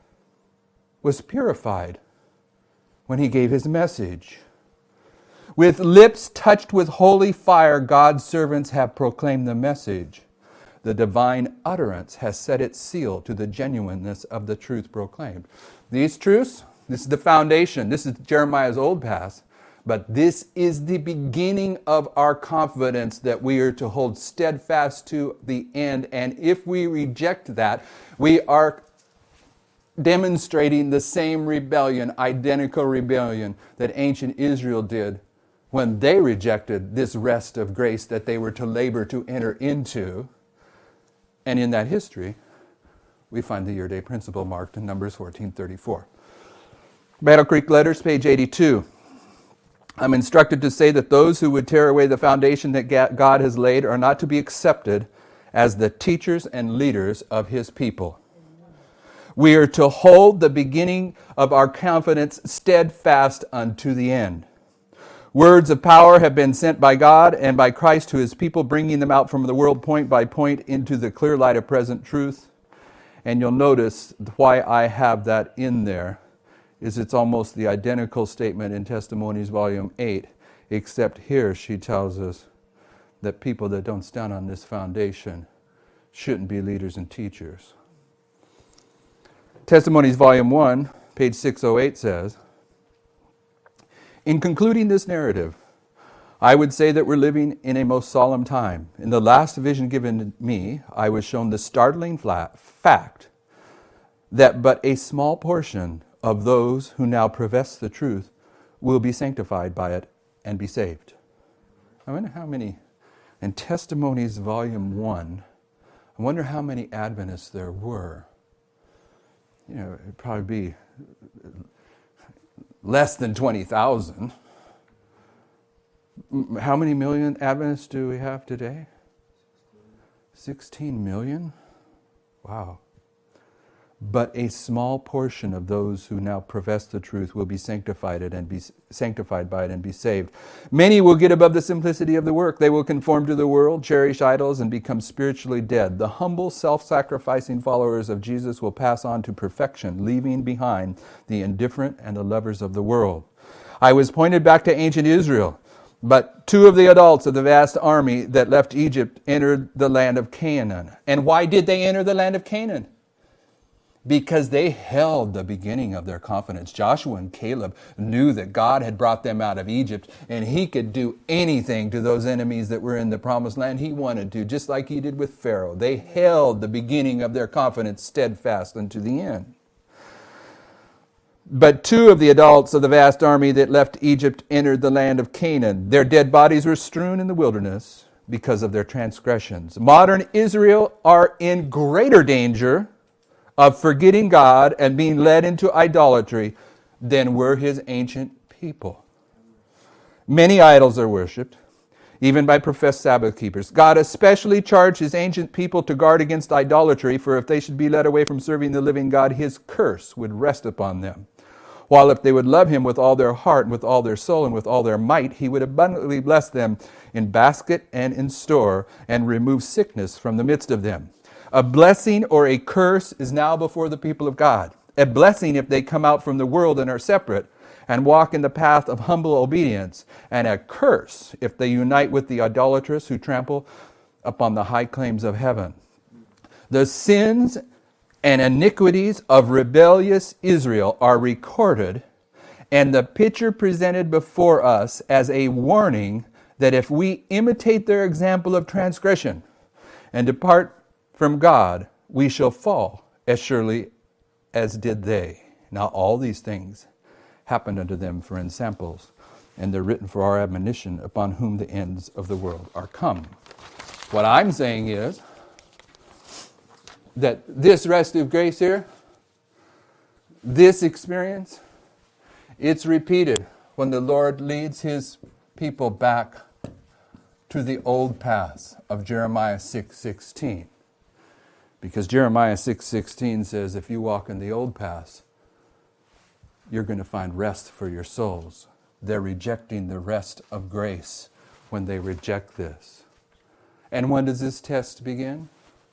was purified when he gave his message. With lips touched with holy fire, God's servants have proclaimed the message. The divine utterance has set its seal to the genuineness of the truth proclaimed. These truths, this is the foundation. This is Jeremiah's old path. But this is the beginning of our confidence that we are to hold steadfast to the end. And if we reject that, we are demonstrating the same rebellion, identical rebellion that ancient Israel did when they rejected this rest of grace that they were to labor to enter into. And in that history, we find the year-day principle marked in Numbers 14:34. Battle Creek Letters, page 82. I'm instructed to say that those who would tear away the foundation that God has laid are not to be accepted as the teachers and leaders of his people. We are to hold the beginning of our confidence steadfast unto the end. Words of power have been sent by God and by Christ to his people, bringing them out from the world point by point into the clear light of present truth. And you'll notice why I have that in there is it's almost the identical statement in Testimonies Volume 8, except here she tells us that people that don't stand on this foundation shouldn't be leaders and teachers. Testimonies Volume 1, page 608 says, in concluding this narrative, I would say that we're living in a most solemn time. In the last vision given to me, I was shown the startling fact that but a small portion of those who now profess the truth will be sanctified by it and be saved. I wonder how many, in Testimonies Volume 1, I wonder how many Adventists there were. It'd probably be less than 20,000. How many million Adventists do we have today? 16 million? Wow. But a small portion of those who now profess the truth will be sanctified by it and be saved. Many will get above the simplicity of the work. They will conform to the world, cherish idols, and become spiritually dead. The humble, self-sacrificing followers of Jesus will pass on to perfection, leaving behind the indifferent and the lovers of the world. I was pointed back to ancient Israel, but 2 of the adults of the vast army that left Egypt entered the land of Canaan. And why did they enter the land of Canaan? Because they held the beginning of their confidence. Joshua and Caleb knew that God had brought them out of Egypt, and he could do anything to those enemies that were in the promised land he wanted to, just like he did with Pharaoh. They held the beginning of their confidence steadfast unto the end. But 2 of the adults of the vast army that left Egypt entered the land of Canaan. Their dead bodies were strewn in the wilderness because of their transgressions. Modern Israel are in greater danger of forgetting God and being led into idolatry than were his ancient people. Many idols are worshipped, even by professed Sabbath keepers. God especially charged his ancient people to guard against idolatry, for if they should be led away from serving the living God, his curse would rest upon them. While if they would love him with all their heart, and with all their soul, and with all their might, he would abundantly bless them in basket and in store, and remove sickness from the midst of them. A blessing or a curse is now before the people of God. A blessing if they come out from the world and are separate and walk in the path of humble obedience, and a curse if they unite with the idolatrous who trample upon the high claims of heaven. The sins and iniquities of rebellious Israel are recorded, and the picture presented before us as a warning that if we imitate their example of transgression and depart from God, we shall fall as surely as did they. Now all these things happened unto them for ensamples, and they're written for our admonition, upon whom the ends of the world are come. What I'm saying is that this rest of grace here, this experience, it's repeated when the Lord leads his people back to the old paths of Jeremiah 6:16. Because Jeremiah 6:16 says, if you walk in the old paths, you're going to find rest for your souls. They're rejecting the rest of grace when they reject this. And when does this test begin?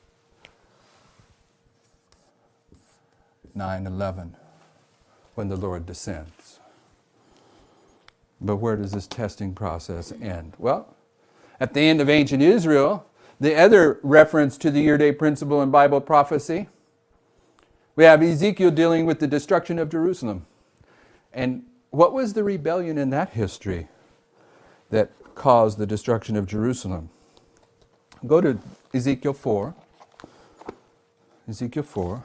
9/11, when the Lord descends. But where does this testing process end? Well, at the end of ancient Israel, the other reference to the year-day principle in Bible prophecy, we have Ezekiel dealing with the destruction of Jerusalem. And what was the rebellion in that history that caused the destruction of Jerusalem? Go to Ezekiel 4. Ezekiel 4.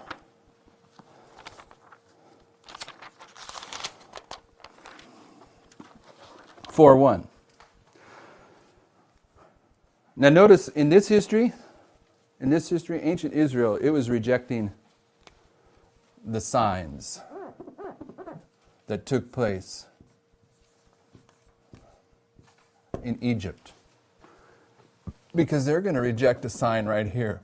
(4:1). Now notice in this history, ancient Israel, it was rejecting the signs that took place in Egypt. Because they're going to reject a sign right here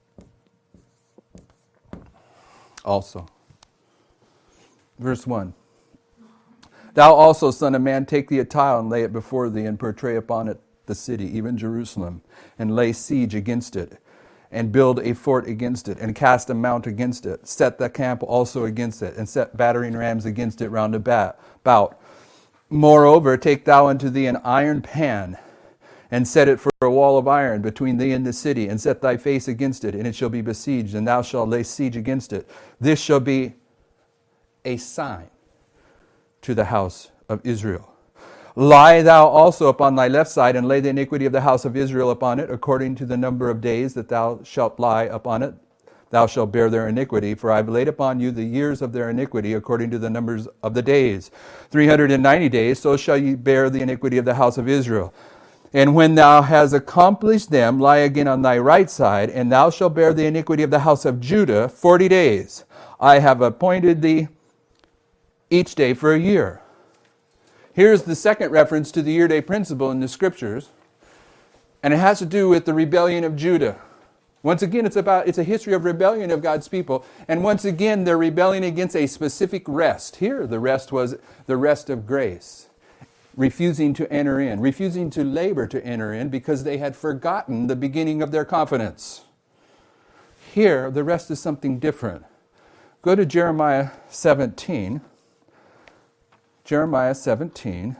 also. Verse 1. Thou also, son of man, take thee a tile and lay it before thee, and portray upon it the city, even Jerusalem, and lay siege against it, and build a fort against it, and cast a mount against it. Set the camp also against it, and set battering rams against it round about. Moreover, take thou unto thee an iron pan, and set it for a wall of iron between thee and the city, and set thy face against it, and it shall be besieged, and thou shalt lay siege against it. This shall be a sign to the house of Israel. Lie thou also upon thy left side, and lay the iniquity of the house of Israel upon it, according to the number of days that thou shalt lie upon it. Thou shalt bear their iniquity, for I have laid upon you the years of their iniquity, according to the numbers of the days. 390 days, so shall ye bear the iniquity of the house of Israel. And when thou hast accomplished them, lie again on thy right side, and thou shalt bear the iniquity of the house of Judah 40 days. I have appointed thee each day for a year. Here's the second reference to the year-day principle in the Scriptures, and it has to do with the rebellion of Judah. Once again, it's a history of rebellion of God's people, and once again, they're rebelling against a specific rest. Here, the rest was the rest of grace, refusing to enter in, refusing to labor to enter in because they had forgotten the beginning of their confidence. Here, the rest is something different. Go to Jeremiah 17. Jeremiah 17.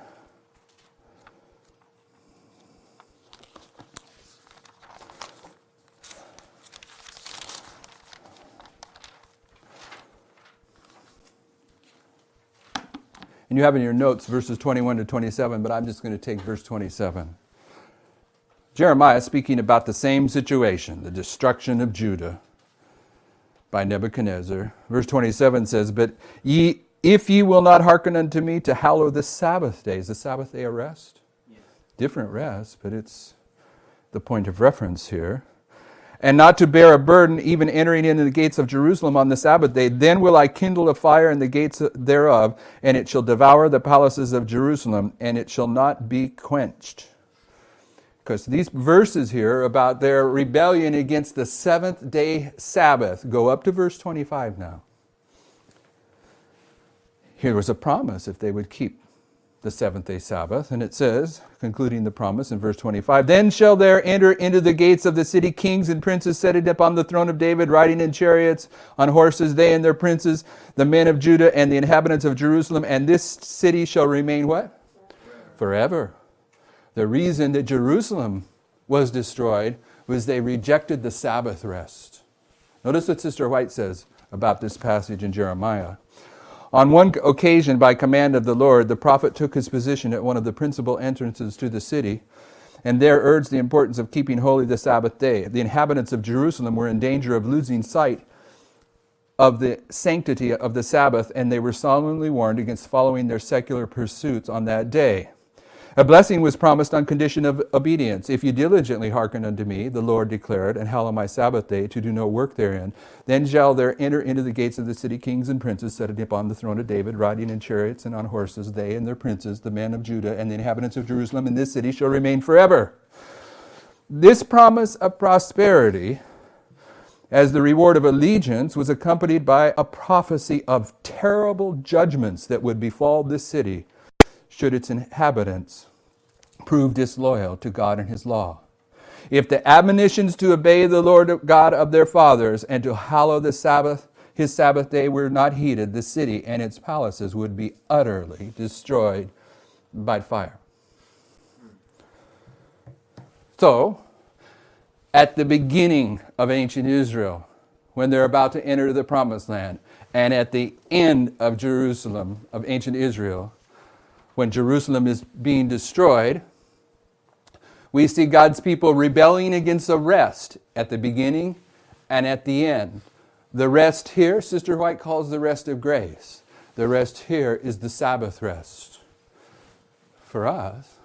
And you have in your notes verses 21 to 27, but I'm just going to take verse 27. Jeremiah speaking about the same situation, the destruction of Judah by Nebuchadnezzar. Verse 27 says, But if ye will not hearken unto me to hallow the Sabbath day. Is the Sabbath day a rest? Yes. Different rest, but it's the point of reference here. And not to bear a burden, even entering into the gates of Jerusalem on the Sabbath day, then will I kindle a fire in the gates thereof, and it shall devour the palaces of Jerusalem, and it shall not be quenched. Because these verses here about their rebellion against the seventh-day Sabbath go up to verse 25 now. Here was a promise if they would keep the seventh-day Sabbath. And it says, concluding the promise in verse 25, Then shall there enter into the gates of the city kings and princes seated upon the throne of David, riding in chariots, on horses, they and their princes, the men of Judah and the inhabitants of Jerusalem. And this city shall remain what? Forever. The reason that Jerusalem was destroyed was they rejected the Sabbath rest. Notice what Sister White says about this passage in Jeremiah. On one occasion, by command of the Lord, the prophet took his position at one of the principal entrances to the city, and there urged the importance of keeping holy the Sabbath day. The inhabitants of Jerusalem were in danger of losing sight of the sanctity of the Sabbath, and they were solemnly warned against following their secular pursuits on that day. A blessing was promised on condition of obedience. If you diligently hearken unto me, the Lord declared, and hallow my Sabbath day, to do no work therein, then shall there enter into the gates of the city kings and princes seated upon the throne of David, riding in chariots and on horses, they and their princes, the men of Judah and the inhabitants of Jerusalem, and this city shall remain forever. This promise of prosperity, as the reward of allegiance, was accompanied by a prophecy of terrible judgments that would befall this city should its inhabitants prove disloyal to God and his law. If the admonitions to obey the Lord God of their fathers and to hallow the Sabbath, his Sabbath day, were not heeded, the city and its palaces would be utterly destroyed by fire. So, at the beginning of ancient Israel, when they're about to enter the promised land, and at the end of Jerusalem, of ancient Israel, when Jerusalem is being destroyed, we see God's people rebelling against the rest at the beginning and at the end. The rest here, Sister White calls the rest of grace. The rest here is the Sabbath rest. For us,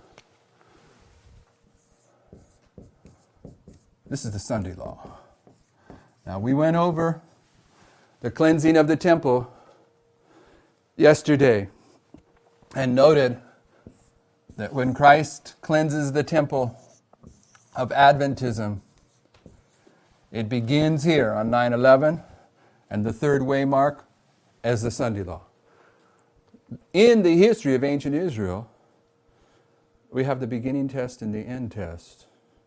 this is the Sunday law. Now, we went over the cleansing of the temple yesterday and noted that when Christ cleanses the temple of Adventism, it begins here on 9/11 and the third waymark as the Sunday law. In the history of ancient Israel, we have the beginning test and the end test.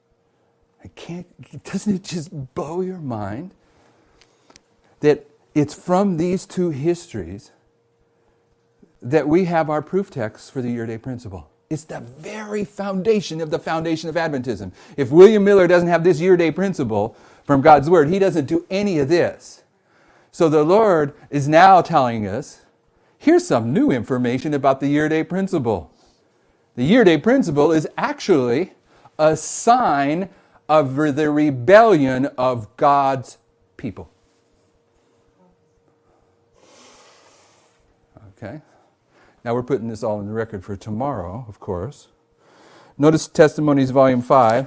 Doesn't it just blow your mind that it's from these two histories that we have our proof text for the year-day principle? It's the very foundation of the foundation of Adventism. If William Miller doesn't have this year-day principle from God's Word, he doesn't do any of this. So the Lord is now telling us, here's some new information about the year-day principle. The year-day principle is actually a sign of the rebellion of God's people. Okay? Now we're putting this all in the record for tomorrow, of course. Notice Testimonies, Volume 5,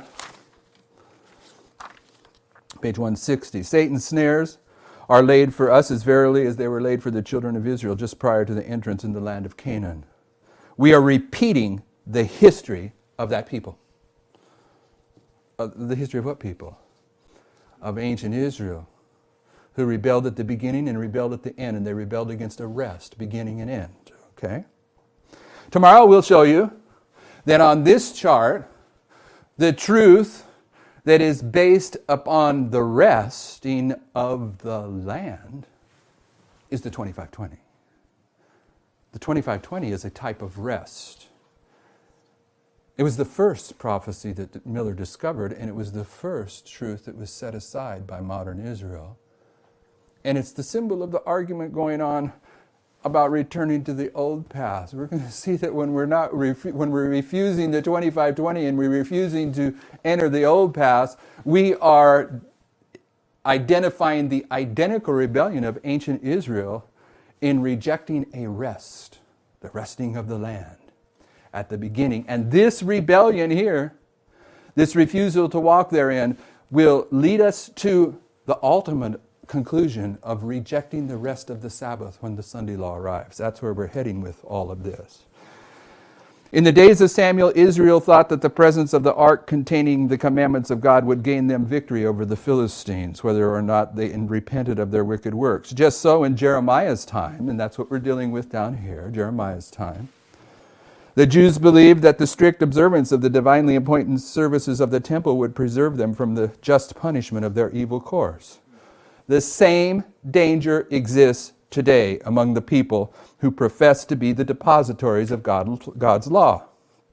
page 160. Satan's snares are laid for us as verily as they were laid for the children of Israel just prior to the entrance in the land of Canaan. We are repeating the history of that people. The history of what people? Of ancient Israel, who rebelled at the beginning and rebelled at the end, and they rebelled against a rest, beginning and end. Okay? Tomorrow we'll show you that on this chart, the truth that is based upon the resting of the land is the 2520. The 2520 is a type of rest. It was the first prophecy that Miller discovered, and it was the first truth that was set aside by modern Israel. And it's the symbol of the argument going on about returning to the old path. We're going to see that when we're refusing the 2520 and we're refusing to enter the old path, we are identifying the identical rebellion of ancient Israel in rejecting a rest, the resting of the land at the beginning. And this rebellion here, this refusal to walk therein, will lead us to the ultimate conclusion of rejecting the rest of the Sabbath when the Sunday law arrives. That's where we're heading with all of this. In the days of Samuel, Israel thought that the presence of the ark containing the commandments of God would gain them victory over the Philistines, whether or not they repented of their wicked works. Just so in Jeremiah's time, and that's what we're dealing with down here, Jeremiah's time, the Jews believed that the strict observance of the divinely appointed services of the temple would preserve them from the just punishment of their evil course. The same danger exists today among the people who profess to be the depositories of God's law.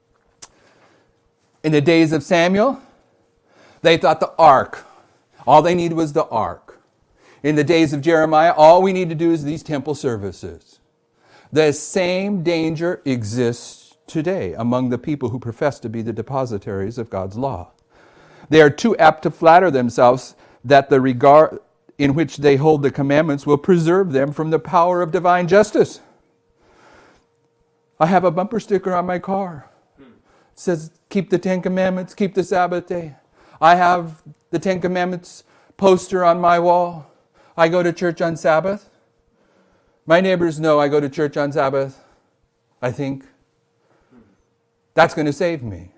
In the days of Samuel, they thought the ark, all they needed was the ark. In the days of Jeremiah, all we need to do is these temple services. The same danger exists today among the people who profess to be the depositories of God's law. They are too apt to flatter themselves that the regard in which they hold the commandments will preserve them from the power of divine justice. I have a bumper sticker on my car. It says, keep the 10 Commandments, keep the Sabbath day. I have the 10 Commandments poster on my wall. I go to church on Sabbath. My neighbors know I go to church on Sabbath. I think that's going to save me.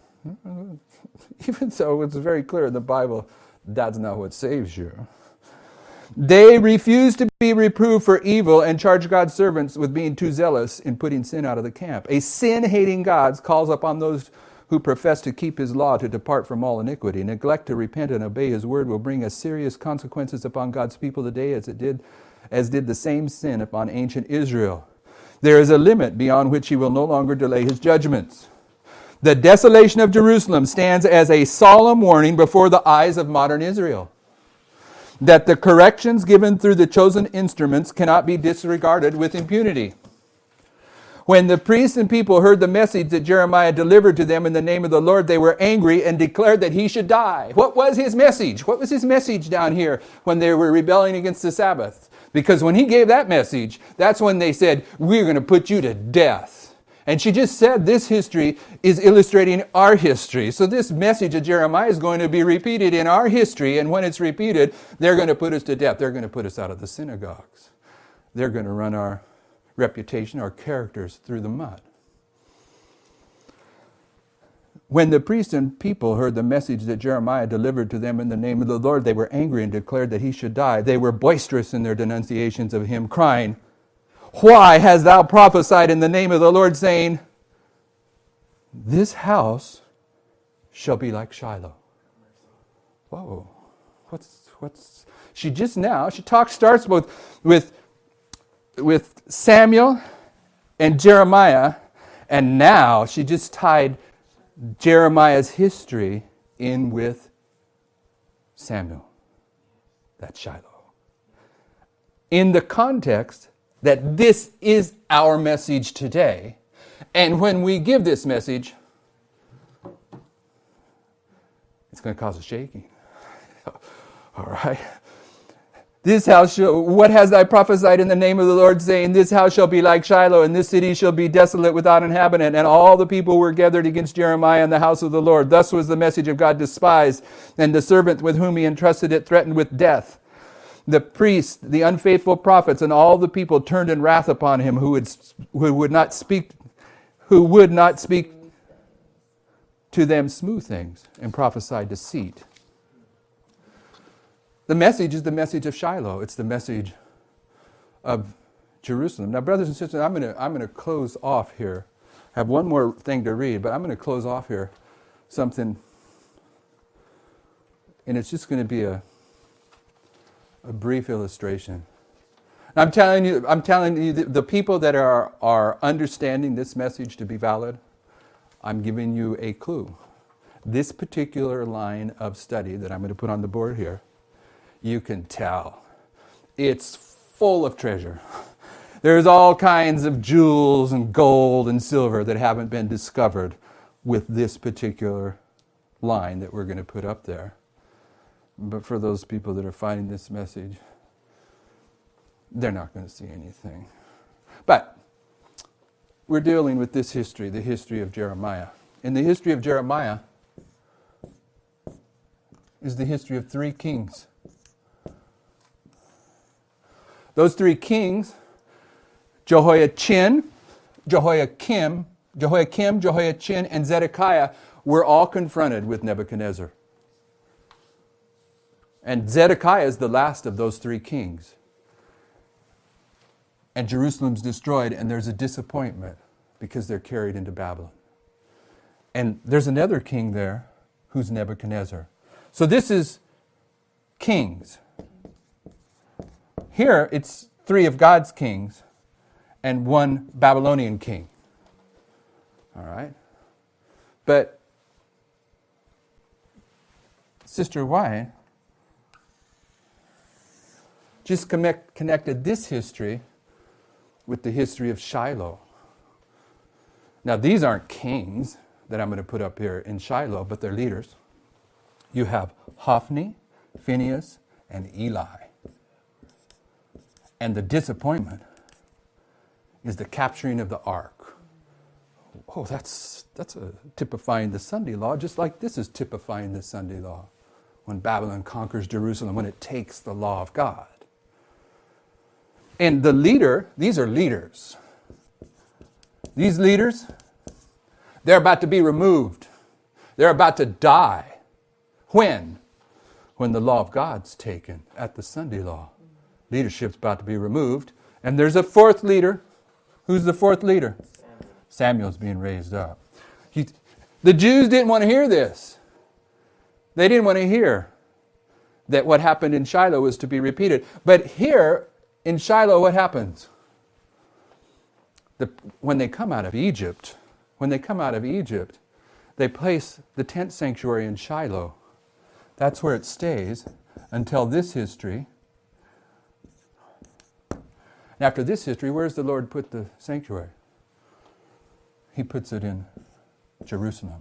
Even so, it's very clear in the Bible, that's not what saves you. They refuse to be reproved for evil and charge God's servants with being too zealous in putting sin out of the camp. A sin-hating God calls upon those who profess to keep his law to depart from all iniquity. Neglect to repent and obey his word will bring as serious consequences upon God's people today as did the same sin upon ancient Israel. There is a limit beyond which he will no longer delay his judgments. The desolation of Jerusalem stands as a solemn warning before the eyes of modern Israel that the corrections given through the chosen instruments cannot be disregarded with impunity. When the priests and people heard the message that Jeremiah delivered to them in the name of the Lord, they were angry and declared that he should die. What was his message? What was his message down here when they were rebelling against the Sabbath? Because when he gave that message, that's when they said, we're going to put you to death. And she just said this history is illustrating our history. So this message of Jeremiah is going to be repeated in our history. And when it's repeated, they're going to put us to death. They're going to put us out of the synagogues. They're going to run our reputation, our characters through the mud. When the priests and people heard the message that Jeremiah delivered to them in the name of the Lord, they were angry and declared that he should die. They were boisterous in their denunciations of him, crying, why hast thou prophesied in the name of the Lord, saying, this house shall be like Shiloh? Whoa, what's? She starts both with Samuel and Jeremiah, and now she just tied Jeremiah's history in with Samuel. That's Shiloh. In the context that this is our message today. And when we give this message, it's going to cause a shaking. All right. This house shall, what hast thou prophesied in the name of the Lord, saying, this house shall be like Shiloh, and this city shall be desolate without inhabitant. And all the people were gathered against Jeremiah in the house of the Lord. Thus was the message of God despised, and the servant with whom he entrusted it threatened with death. The priests, the unfaithful prophets, and all the people turned in wrath upon him, who would not speak to them smooth things, and prophesied deceit. The message is the message of Shiloh. It's the message of Jerusalem. Now, brothers and sisters, I'm going to close off here. I have one more thing to read, but I'm going to close off here something, and it's just going to be a brief illustration. I'm telling you, the people that are understanding this message to be valid, I'm giving you a clue. This particular line of study that I'm going to put on the board here, you can tell it's full of treasure. There's all kinds of jewels and gold and silver that haven't been discovered with this particular line that we're going to put up there. But for those people that are finding this message, they're not going to see anything. But we're dealing with this history, the history of Jeremiah. In the history of Jeremiah is the history of three kings. Those three kings, Jehoiakim, Jehoiachin, and Zedekiah, were all confronted with Nebuchadnezzar. And Zedekiah is the last of those three kings. And Jerusalem's destroyed, and there's a disappointment because they're carried into Babylon. And there's another king there who's Nebuchadnezzar. So this is kings. Here, it's three of God's kings and one Babylonian king. All right? But Sister White just connected this history with the history of Shiloh. Now, these aren't kings that I'm going to put up here in Shiloh, but they're leaders. You have Hophni, Phinehas, and Eli. And the disappointment is the capturing of the ark. Oh, that's a typifying the Sunday law, just like this is typifying the Sunday law. When Babylon conquers Jerusalem, when it takes the law of God. And the leader, these are leaders. These leaders, they're about to be removed. They're about to die. When? When the law of God's taken at the Sunday law. Leadership's about to be removed. And there's a fourth leader. Who's the fourth leader? Samuel's being raised up. The Jews didn't want to hear this. They didn't want to hear that what happened in Shiloh was to be repeated. But here in Shiloh, what happens? When they come out of Egypt, they place the tent sanctuary in Shiloh. That's where it stays until this history. And after this history, where does the Lord put the sanctuary? He puts it in Jerusalem.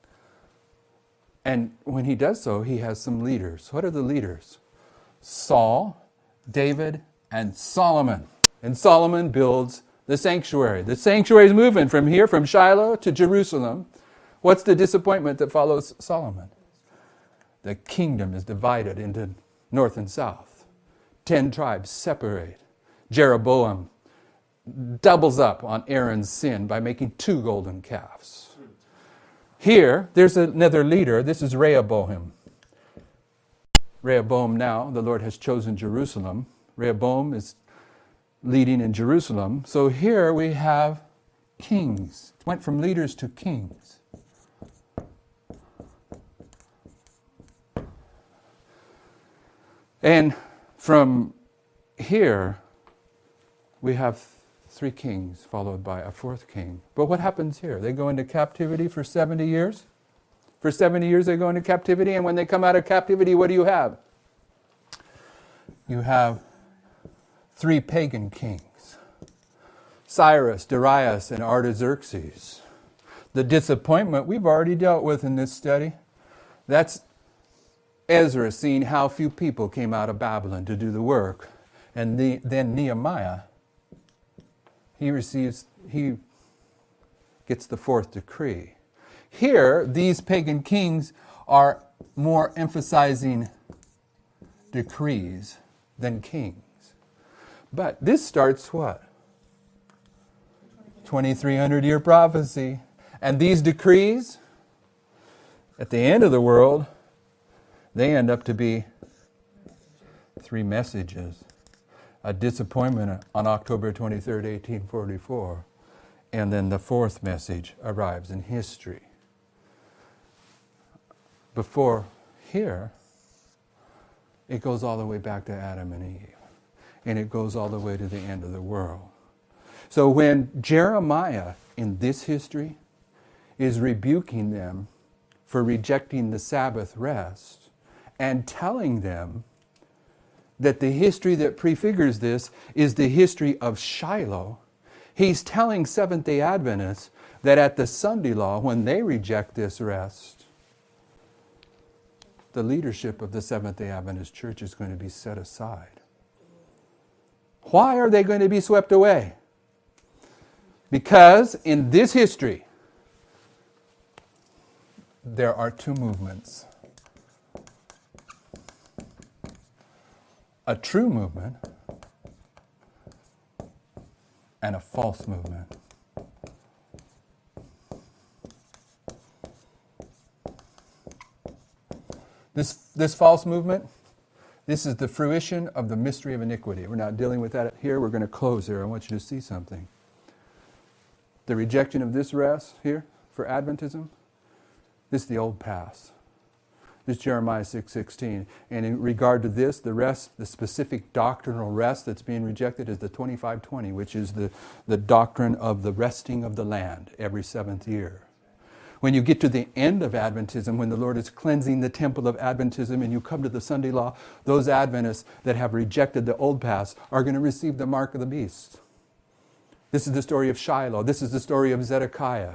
And when he does so, he has some leaders. What are the leaders? Saul, David, and Solomon. And Solomon builds the sanctuary. The sanctuary is moving from here, from Shiloh to Jerusalem. What's the disappointment that follows Solomon? The kingdom is divided into north and south. 10 tribes separate. Jeroboam doubles up on Aaron's sin by making 2 golden calves. Here, there's another leader. This is Rehoboam. Rehoboam now, the Lord has chosen Jerusalem. Rehoboam is leading in Jerusalem. So here we have kings. It went from leaders to kings. And from here, we have 3 kings followed by a 4th king. But what happens here? They go into captivity for 70 years. For 70 years they go into captivity, and when they come out of captivity, what do you have? You have 3 pagan kings. Cyrus, Darius, and Artaxerxes. The disappointment we've already dealt with in this study. That's Ezra, seeing how few people came out of Babylon to do the work, and then Nehemiah, he gets the fourth decree. Here, these pagan kings are more emphasizing decrees than kings. But this starts what? 2,300-year prophecy. And these decrees, at the end of the world, they end up to be 3 messages. A disappointment on October 23rd, 1844. And then the 4th message arrives in history. Before here, it goes all the way back to Adam and Eve. And it goes all the way to the end of the world. So when Jeremiah, in this history, is rebuking them for rejecting the Sabbath rest and telling them that the history that prefigures this is the history of Shiloh, he's telling Seventh-day Adventists that at the Sunday law, when they reject this rest, the leadership of the Seventh-day Adventist Church is going to be set aside. Why are they going to be swept away? Because in this history, there are 2 movements. A true movement and a false movement. This false movement, this is the fruition of the mystery of iniquity. We're not dealing with that here. We're going to close here. I want you to see something. The rejection of this rest here for Adventism, this is the old past. This is Jeremiah 6:16. And in regard to this, the rest, the specific doctrinal rest that's being rejected is the 2520, which is the doctrine of the resting of the land every 7th year. When you get to the end of Adventism, when the Lord is cleansing the temple of Adventism and you come to the Sunday law, those Adventists that have rejected the old past are going to receive the mark of the beast. This is the story of Shiloh. This is the story of Zedekiah.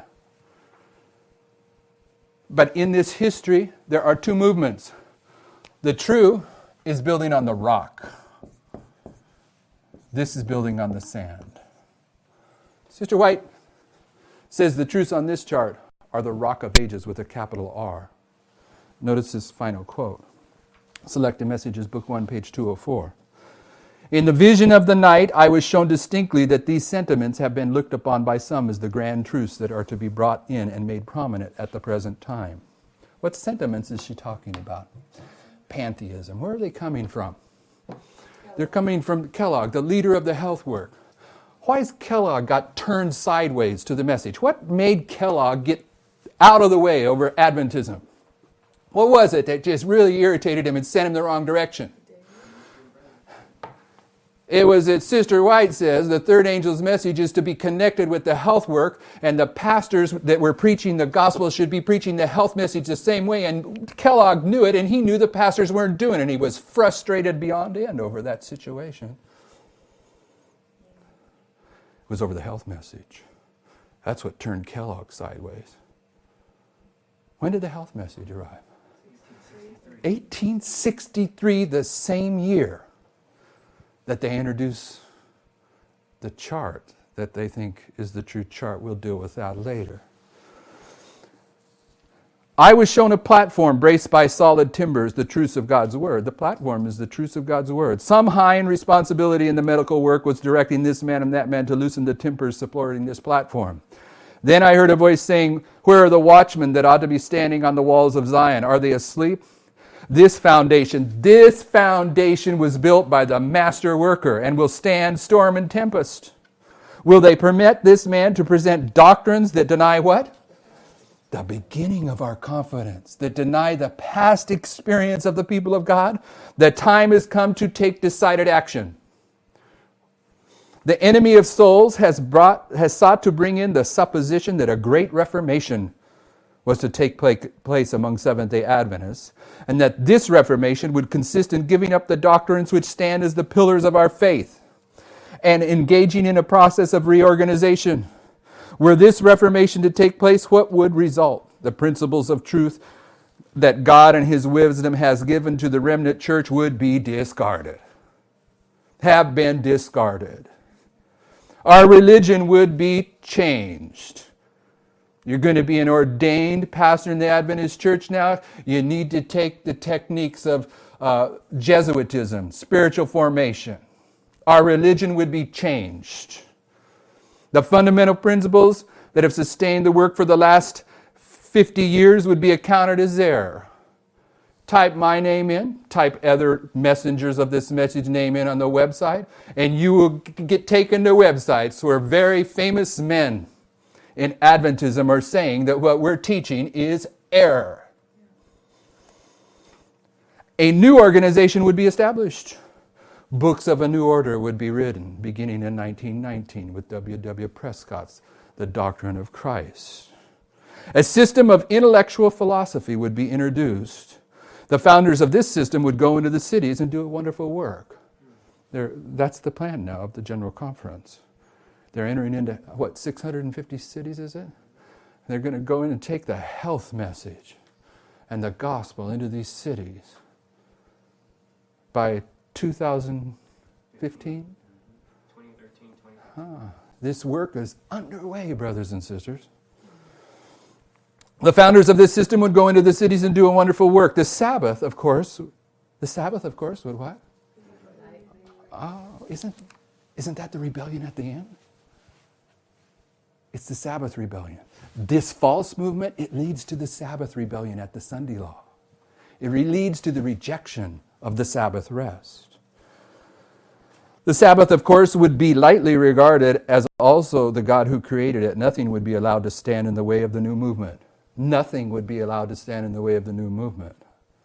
But in this history, there are 2 movements. The true is building on the rock. This is building on the sand. Sister White says the truths on this chart are the rock of ages with a capital R. Notice this final quote. Selected Messages, Book 1, page 204. In the vision of the night, I was shown distinctly that these sentiments have been looked upon by some as the grand truths that are to be brought in and made prominent at the present time. What sentiments is she talking about? Pantheism. Where are they coming from? They're coming from Kellogg, the leader of the health work. Why has Kellogg got turned sideways to the message? What made Kellogg get out of the way over Adventism? What was it that just really irritated him and sent him the wrong direction? It was that Sister White says the third angel's message is to be connected with the health work, and the pastors that were preaching the gospel should be preaching the health message the same way. And Kellogg knew it, and he knew the pastors weren't doing it, and he was frustrated beyond end over that situation. It was over the health message. That's what turned Kellogg sideways. When did the health message arrive? 1863, the same year that they introduce the chart that they think is the true chart. We'll deal with that later. I was shown a platform braced by solid timbers, the truths of God's Word. The platform is the truths of God's Word. Some high in responsibility in the medical work was directing this man and that man to loosen the timbers supporting this platform. Then I heard a voice saying, "Where are the watchmen that ought to be standing on the walls of Zion? Are they asleep?" This foundation was built by the master worker and will stand storm and tempest. Will they permit this man to present doctrines that deny what? The beginning of our confidence, that deny the past experience of the people of God? The time has come to take decided action. The enemy of souls has sought to bring in the supposition that a great reformation was to take place among Seventh-day Adventists, and that this reformation would consist in giving up the doctrines which stand as the pillars of our faith and engaging in a process of reorganization. Were this reformation to take place, what would result? The principles of truth that God and His wisdom has given to the remnant church would be discarded, have been discarded. Our religion would be changed. You're going to be an ordained pastor in the Adventist church now. You need to take the techniques of Jesuitism, spiritual formation. Our religion would be changed. The fundamental principles that have sustained the work for the last 50 years would be accounted as error. Type my name in, type other messengers of this message name in on the website, and you will get taken to websites where very famous men in Adventism are saying that what we're teaching is error. A new organization would be established. Books of a new order would be written, beginning in 1919 with W.W. Prescott's The Doctrine of Christ. A system of intellectual philosophy would be introduced. The founders of this system would go into the cities and do a wonderful work. That's the plan now of the General Conference. They're entering into, 650 cities, is it? They're going to go in and take the health message and the gospel into these cities by 2015? 2013, 2015. This work is underway, brothers and sisters. The founders of this system would go into the cities and do a wonderful work. The Sabbath, of course, would what? Oh, isn't that the rebellion at the end? It's the Sabbath rebellion. This false movement, it leads to the Sabbath rebellion at the Sunday law. It leads to the rejection of the Sabbath rest. The Sabbath, of course, would be lightly regarded as also the God who created it. Nothing would be allowed to stand in the way of the new movement. Nothing would be allowed to stand in the way of the new movement.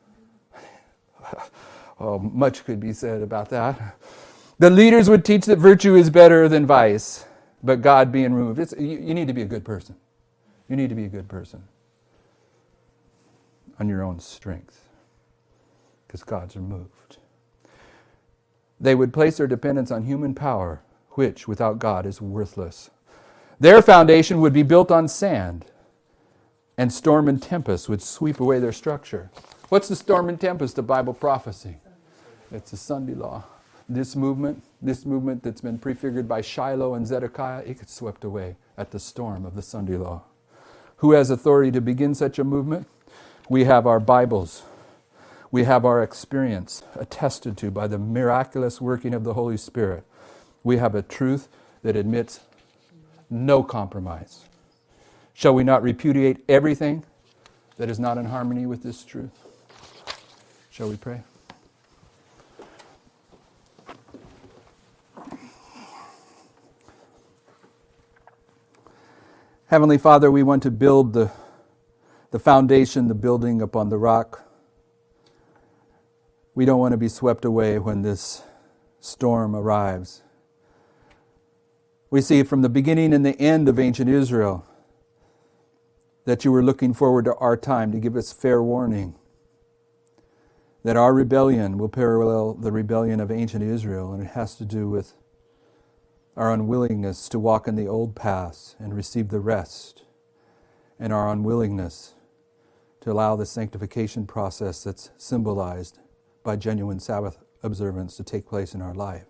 Oh, much could be said about that. The leaders would teach that virtue is better than vice, but God being removed. You need to be a good person. You need to be a good person on your own strength, because God's removed. They would place their dependence on human power, which, without God, is worthless. Their foundation would be built on sand, and storm and tempest would sweep away their structure. What's the storm and tempest of Bible prophecy? It's the Sunday law. This movement that's been prefigured by Shiloh and Zedekiah, it gets swept away at the storm of the Sunday law. Who has authority to begin such a movement? We have our Bibles. We have our experience attested to by the miraculous working of the Holy Spirit. We have a truth that admits no compromise. Shall we not repudiate everything that is not in harmony with this truth? Shall we pray? Heavenly Father, we want to build the foundation, the building upon the rock. We don't want to be swept away when this storm arrives. We see from the beginning and the end of ancient Israel that you were looking forward to our time to give us fair warning that our rebellion will parallel the rebellion of ancient Israel, and it has to do with our unwillingness to walk in the old paths and receive the rest, and our unwillingness to allow the sanctification process that's symbolized by genuine Sabbath observance to take place in our life.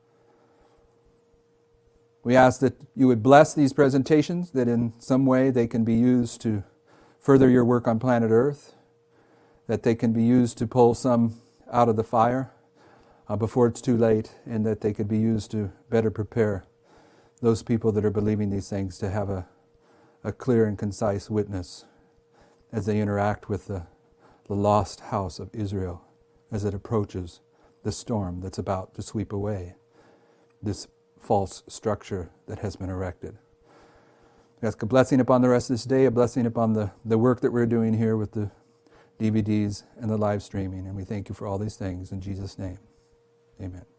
We ask that you would bless these presentations, that in some way they can be used to further your work on planet Earth, that they can be used to pull some out of the fire before it's too late, and that they could be used to better prepare those people that are believing these things to have a clear and concise witness as they interact with the lost house of Israel as it approaches the storm that's about to sweep away this false structure that has been erected. We ask a blessing upon the rest of this day, a blessing upon the work that we're doing here with the DVDs and the live streaming, and we thank you for all these things in Jesus' name. Amen.